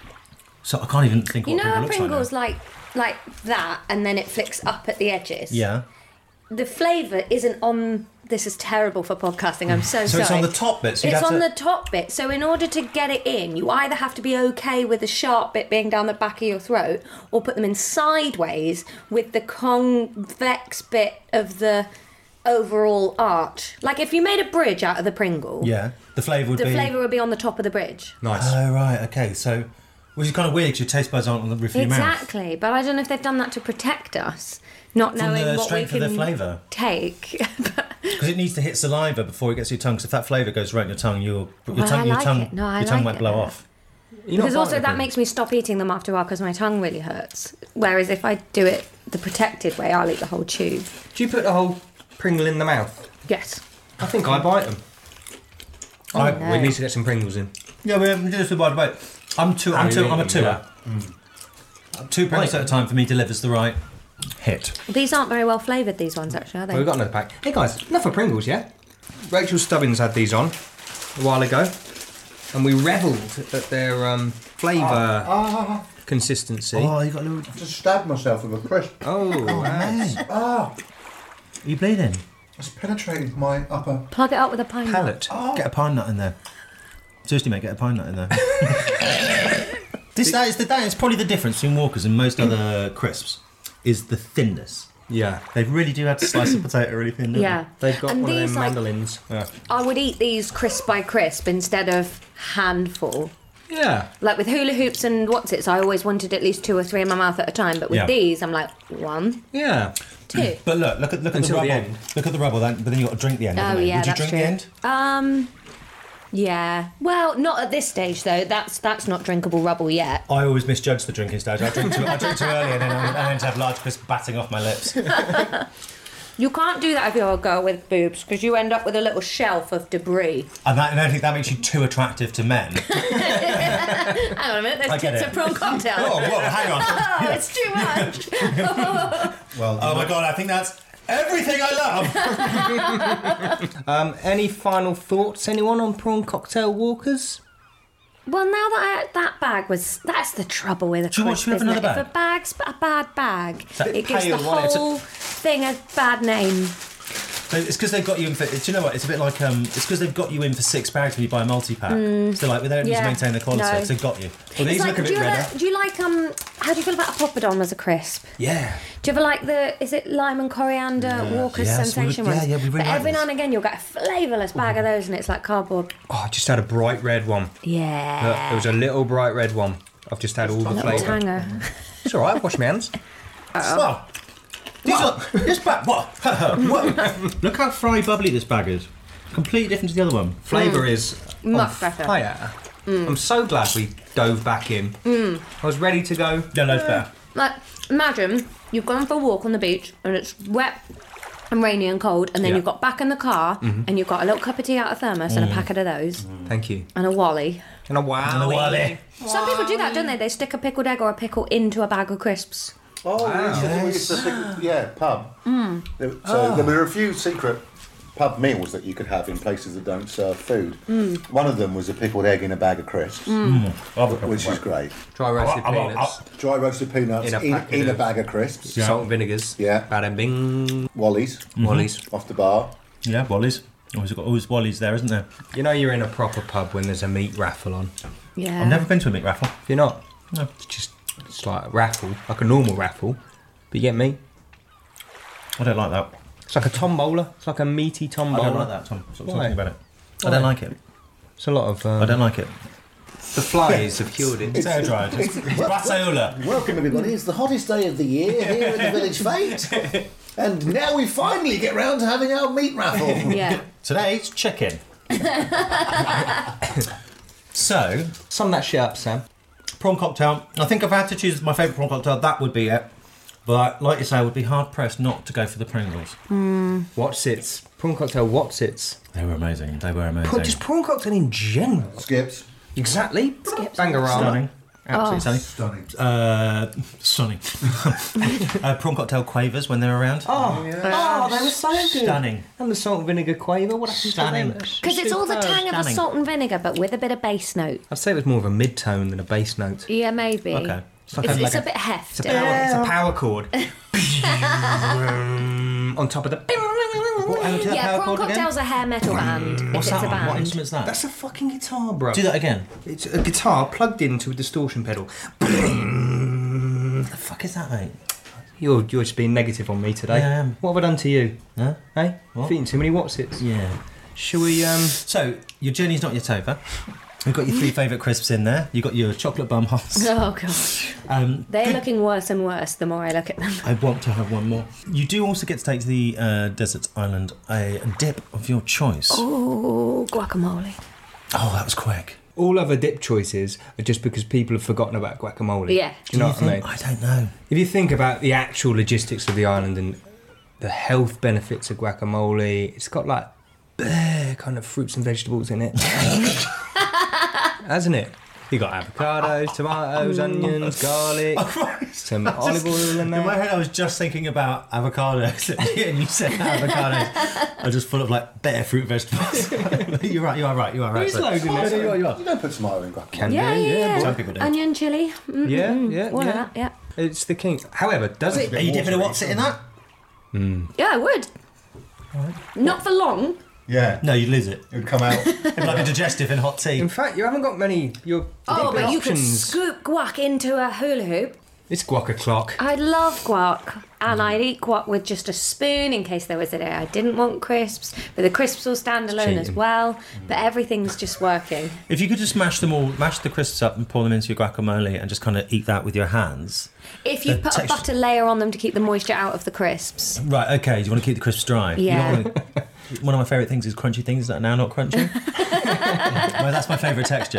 So I can't even think You what know Pringle how looks Pringles like like that and then it flicks up at the edges? now. Yeah. The flavour isn't on... This is terrible for podcasting, I'm so sorry. So it's on the top bit, so you'd It's have on to... the top bit, so in order to get it in, you either have to be okay with the sharp bit being down the back of your throat, or put them in sideways with the convex bit of the overall arch. Like if you made a bridge out of the Pringle, Yeah. The flavour would the be... flavour would be on the top of the bridge. Nice. Oh, right, okay, so... Which is kind of weird because your taste buds aren't on the roof of your mouth. Exactly, but I don't know if they've done that to protect us, not From knowing the what we strength of can the flavour. take. Because it needs to hit saliva before it gets to your tongue. So if that flavour goes right in your tongue, your Well, tongue, I your like tongue, it. No, I your tongue like might it blow though. off. Because also that makes me stop eating them after a while because my tongue really hurts. Whereas if I do it the protected way, I'll eat the whole tube. Do you put the whole Pringle in the mouth? Yes. I think I bite them. no. We need to get some Pringles in. Yeah, we haven't just by the way. I'm a tour. Yeah. 2 Pringles at a time for me delivers the right hit. These aren't very well flavoured, these ones, actually, are they? Well, we've got another pack. Hey guys, enough of Pringles, yeah? Rachel Stubbins had these on a while ago, and we revelled at their flavour consistency. Oh, you got a little. Just stabbed myself with a crisp. Oh, nice. Ah, Are you bleeding? it's penetrated my upper. Plug it up with a pine nut. Palate. Get a pine nut in there. Seriously, mate, get a pine nut in there. That is probably the difference between Walkers and most other crisps, is the thinness. Yeah. They really do have to slice a potato really thin, don't Yeah. They've got And one of these, them like, mandolins. Yeah. I would eat these crisp by crisp instead of handful. Yeah. Like with hula hoops and what's-its, I always wanted at least 2 or 3 in my mouth at a time. But with Yeah. these, I'm like, 1, Yeah. 2. But look at the Until the rubble. end. Look at the rubble, but then you got to drink the end. Oh, haven't you? yeah, Would you that's drink true. the end? Yeah. Well, not at this stage, though. That's not drinkable rubble yet. I always misjudge the drinking stage. I drink too early and then I end to have large crisp batting off my lips. You can't do that if you're a girl with boobs, because you end up with a little shelf of debris. And I don't think that makes you too attractive to men. Hang on a minute, I there's get tits it. and prawn cocktail. Oh, whoa, hang on. Oh, it's too much. Well, oh my God, I think that's everything I love. Any final thoughts, anyone, on prawn cocktail Walkers? Well, now that that bag was... That's the trouble with a Do you want crisp, to have isn't it? another If a bag's a bad bag, that it gives the pale one? It's a- whole thing a bad name. It's because they've got you in for... Do you know what? It's a bit like... it's because they've got you in for 6 bags when you buy a multi-pack. So, like, they don't need to maintain their quality. No. So they've got you. Well, these look a bit redder. Do you like... How do you feel about a poppadom as a crisp? Yeah. Do you ever like the... Is it lime and coriander Walker's Yes, Sensation we would- ones? yeah, we really But like every now those. and again you'll get a flavourless bag of those and it's like cardboard. Oh, I just had a bright red one. Yeah. Look, there was a little bright red one. I've just had all the Little flavour. tanger. It's all right. Wash my hands. Well, this bag... What? What? Look how fry bubbly this bag is. Completely different to the other one. Flavour is Much on better. fire. I'm so glad we dove back in. I was ready to go. Yeah, loads better. Like, imagine you've gone for a walk on the beach and it's wet and rainy and cold, and then Yeah. you've got back in the car and you've got a little cup of tea out of thermos and a packet of those Thank you. and a Wally. And a wow. And a Wally. Some people do that, don't they? They stick a pickled egg or a pickle into a bag of crisps. Oh, we used to think, pub. So there were a few secret pub meals that you could have in places that don't serve food. One of them was a pickled egg in a bag of crisps, which is great. Dry roasted peanuts. Dry roasted peanuts In a packet in a of- bag of crisps. Salt and vinegars. Yeah. Bada bing. Wallies Wallies. off the bar. Yeah, Wally's. Always Wally's there, isn't there? You know you're in a proper pub when there's a meat raffle on. Yeah. I've never been to a meat raffle. If you're not, No. it's like a raffle, like a normal raffle, but you get meat. I don't like that. It's like a tombola. It's like a meaty tombola. I don't like that, Tom. Stop Why? talking about it. I Why? don't like it. It's a lot of. I don't like it. The flies have killed it. It's air dried. It's Brassiola. Welcome everybody, it's the hottest day of the year here at the Village Fete. And now we finally get round to having our meat raffle. Yeah. Today it's chicken. So, Sum that shit up, Sam. prawn cocktail. I think if I had to choose my favourite prawn cocktail, that would be it. But like you say, I would be hard pressed not to go for the Pringles. Whatsits. Prawn cocktail Whatsits. They were amazing. They were amazing. Just prawn cocktail in general. Skips. Exactly. Skips. Bangarama. Stunning. Absolutely Stunning. stunning. Prawn cocktail quavers when they're around. Oh, they were so good. Stunning. And the salt and vinegar quaver. What happened Stunning. to them? Because it's all the tang of a Stunning. salt and vinegar, but with a bit of bass note. I'd say it was more of a mid-tone than a bass note. Yeah, maybe. Okay. It's, like it's a- a bit hefty. It's a power chord. On top of the... Yeah, prawn cocktail's a hair metal band. What's if it's that a on? band. What instrument's that? That's a fucking guitar, bro. Do that again. It's a guitar plugged into a distortion pedal. What the fuck is that, mate? You're just being negative on me today. Yeah, I am. What have I done to you? Huh? Hey? What? Eating too many Whatsits. Yeah. Shall we, So, your journey's not yet over. We've got your 3 favourite crisps in there. You've got your chocolate bum hots. Oh, gosh. They're looking worse and worse the more I look at them. I want to have one more. You do also get to take to the desert island a dip of your choice. Oh, guacamole. Oh, that was quick. all other dip choices are just because people have forgotten about guacamole. Yeah. Do you know what I mean? I don't know. If you think about the actual logistics of the island and the health benefits of guacamole, it's got like bare kind of fruits and vegetables in it. Hasn't it? You got avocados, tomatoes, onions, garlic, some olive oil in In there. my head, I was just thinking about avocados, and you said avocados. I was just full of like bare fruit vegetables. You are right. There's loads in there. You are. You don't put tomato in guacamole. Can Yeah, do, yeah. Some people do. Onion, chilli. Yeah. All of that, yeah. It's the king. However, does it? Are you dipping a what's it in that? Yeah, I would. Not for long. Yeah. No, you'd lose it. It would come out. It'd be like a digestive in hot tea. In fact, you haven't got many. Your Oh, dipping but you could options. scoop guac into a hula hoop. It's guac-a-clock. I love guac, and I'd eat guac with just a spoon in case there was a day I didn't want crisps. But the crisps will stand alone as cheating. well. But everything's just working. If you could just mash the crisps up and pour them into your guacamole and just kind of eat that with your hands. If you The put texture- a butter layer on them to keep the moisture out of the crisps. Right, okay, do you want to keep the crisps dry? You Yeah. don't wanna- one of my favourite things is crunchy things that are now not crunchy. Well, that's my favourite texture.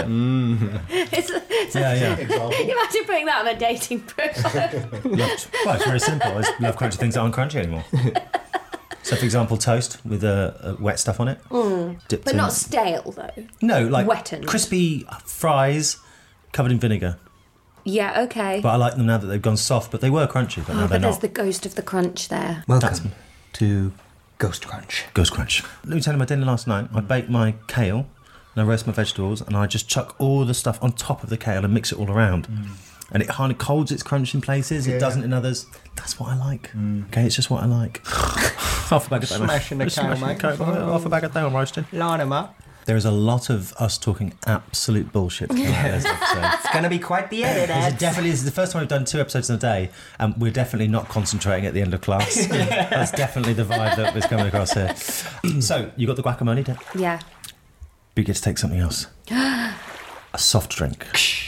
It's Yeah. Imagine putting that on a dating profile. Well, it's very simple. I just love crunchy things that aren't crunchy anymore. So, for example, toast with wet stuff on it. Dipped But in. not stale, though. No, like wettened. crispy fries covered in vinegar. Yeah, okay. But I like them now that they've gone soft, but they were crunchy, but now Oh, they're but there's not. the ghost of the crunch there. Welcome to Ghost Crunch. Ghost crunch. Let me tell you my dinner last night. I baked my kale and I roast my vegetables, and I just chuck all the stuff on top of the kale and mix it all around. And it kind of holds its crunch in places, it doesn't in others. That's what I like. Okay, it's just what I like. Half a bag of dough. Smashing the kale, mate. Half a bag of dough, I'm roasting. Line them up. There is a lot of us talking absolute bullshit tonight. This episode. It's going to be quite the edit, This is the first time we've done 2 episodes in a day, and we're definitely not concentrating at the end of class. That's definitely the vibe that was coming across here. So, you got the guacamole, Dan? Yeah. But you get to take something else. A soft drink.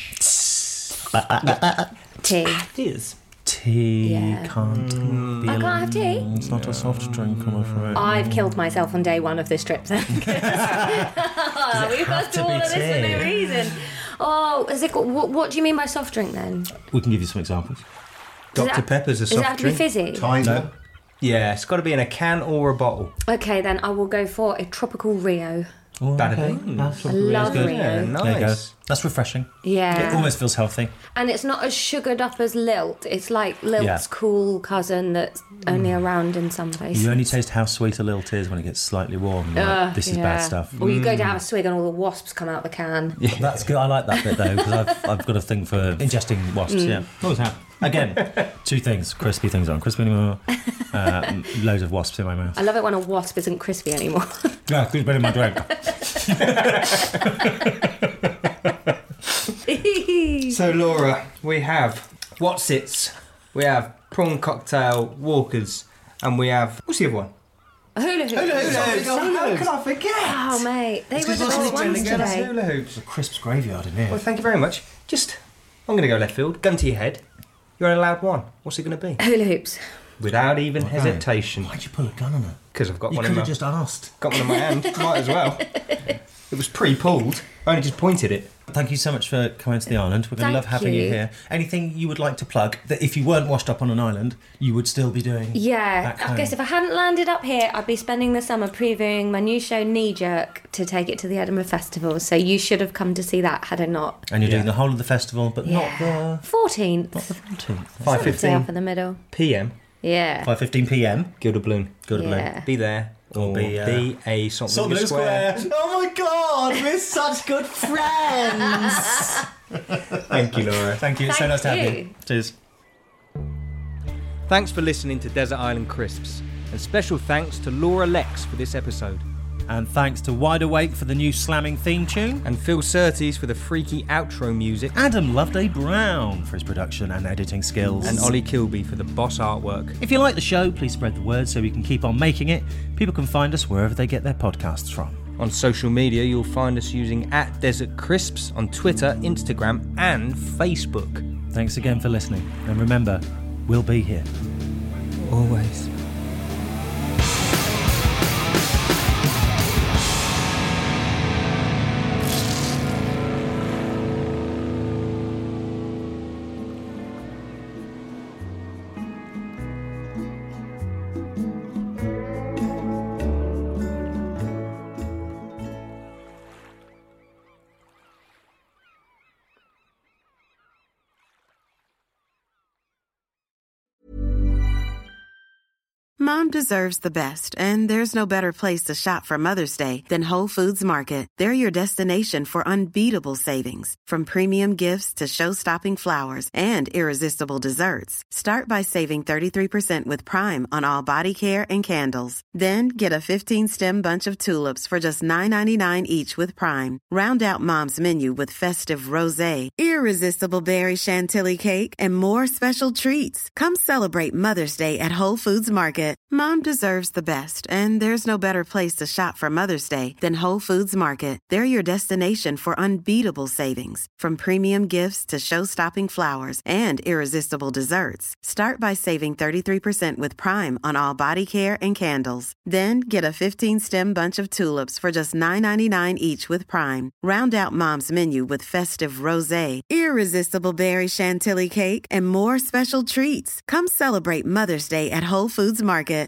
Tea. It is. Tea Yeah. can't be I can't have tea? It's not a soft drink, I'm afraid. I've killed myself on day 1 of this trip then. We must do all of this for no reason. Oh, is it? What do you mean by soft drink then? We can give you some examples. Dr. Pepper's a Does soft it have to drink. be fizzy? Tiger. Yeah, it's got to be in a can or a bottle. Okay, then I will go for a tropical Rio. Bada Okay. bing. That's I love good. Rio. Yeah, There you go. nice. That's refreshing. Yeah. It almost feels healthy. And it's not as sugared up as Lilt. It's like Lilt's Yeah. cool cousin that's only around in some places. You only taste how sweet a Lilt is when it gets slightly warm. You're like, this is bad stuff. Or you go to have a swig and all the wasps come out the can. That's good. I like that bit though, because I've got a thing for ingesting wasps. Yeah, always have. Again, 2 things: crispy things on crispy anymore. Loads of wasps in my mouth. I love it when a wasp isn't crispy anymore. Yeah, crispy in my drink. So, Laura, we have Whatsits, we have prawn cocktail Walkers, and we have... What's the other one? Hula hoops. How can I forget? Oh, mate. They were the best ones today. Hula hoops. It's a crisps graveyard in here. Well, thank you very much. I'm going to go left field. Gun to your head. You're only allowed one. What's it going to be? Hula hoops. Without even hesitation. Why'd you pull a gun on it? Because I've got You one could in my... have just asked. Got one in my hand. Might as well. It was pre-pulled. I only just pointed it. Thank you so much for coming to the island. We're going to love Thank having you you. here. Anything you would like to plug that if you weren't washed up on an island, you would still be doing? Yeah, back I home? guess if I hadn't landed up here, I'd be spending the summer previewing my new show Knee Jerk to take it to the Edinburgh Festival. So you should have come to see that had I not. And you're doing the whole of the festival, but not the 14th. 14th. Day off 5:15 in the middle. p.m. Yeah. 5:15 p.m. Gilda Bloom. Yeah. Be there. Or be, be a Salt Blue Square. Square. Oh my God, we're such good friends. Thank you, Laura. Thank you. It's so Thank nice to have you. you. Cheers. Thanks for listening to Desert Island Crisps. And special thanks to Laura Lex for this episode. And thanks to Wide Awake for the new slamming theme tune. And Phil Surtees for the freaky outro music. Adam Loveday Brown for his production and editing skills. And Ollie Kilby for the boss artwork. If you like the show, please spread the word so we can keep on making it. People can find us wherever they get their podcasts from. On social media, you'll find us using @DesertCrisps on Twitter, Instagram, and Facebook. Thanks again for listening. And remember, we'll be here. Always. Mom deserves the best, and there's no better place to shop for Mother's Day than Whole Foods Market. They're your destination for unbeatable savings, from premium gifts to show-stopping flowers and irresistible desserts. Start by saving 33% with Prime on all body care and candles. Then get a 15-stem bunch of tulips for just $9.99 each with Prime. Round out Mom's menu with festive rosé, irresistible berry chantilly cake, and more special treats. Come celebrate Mother's Day at Whole Foods Market. Mom deserves the best, and there's no better place to shop for Mother's Day than Whole Foods Market. They're your destination for unbeatable savings, from premium gifts to show-stopping flowers and irresistible desserts. Start by saving 33% with Prime on all body care and candles. Then get a 15-stem bunch of tulips for just $9.99 each with Prime. Round out Mom's menu with festive rosé, irresistible berry chantilly cake, and more special treats. Come celebrate Mother's Day at Whole Foods Market.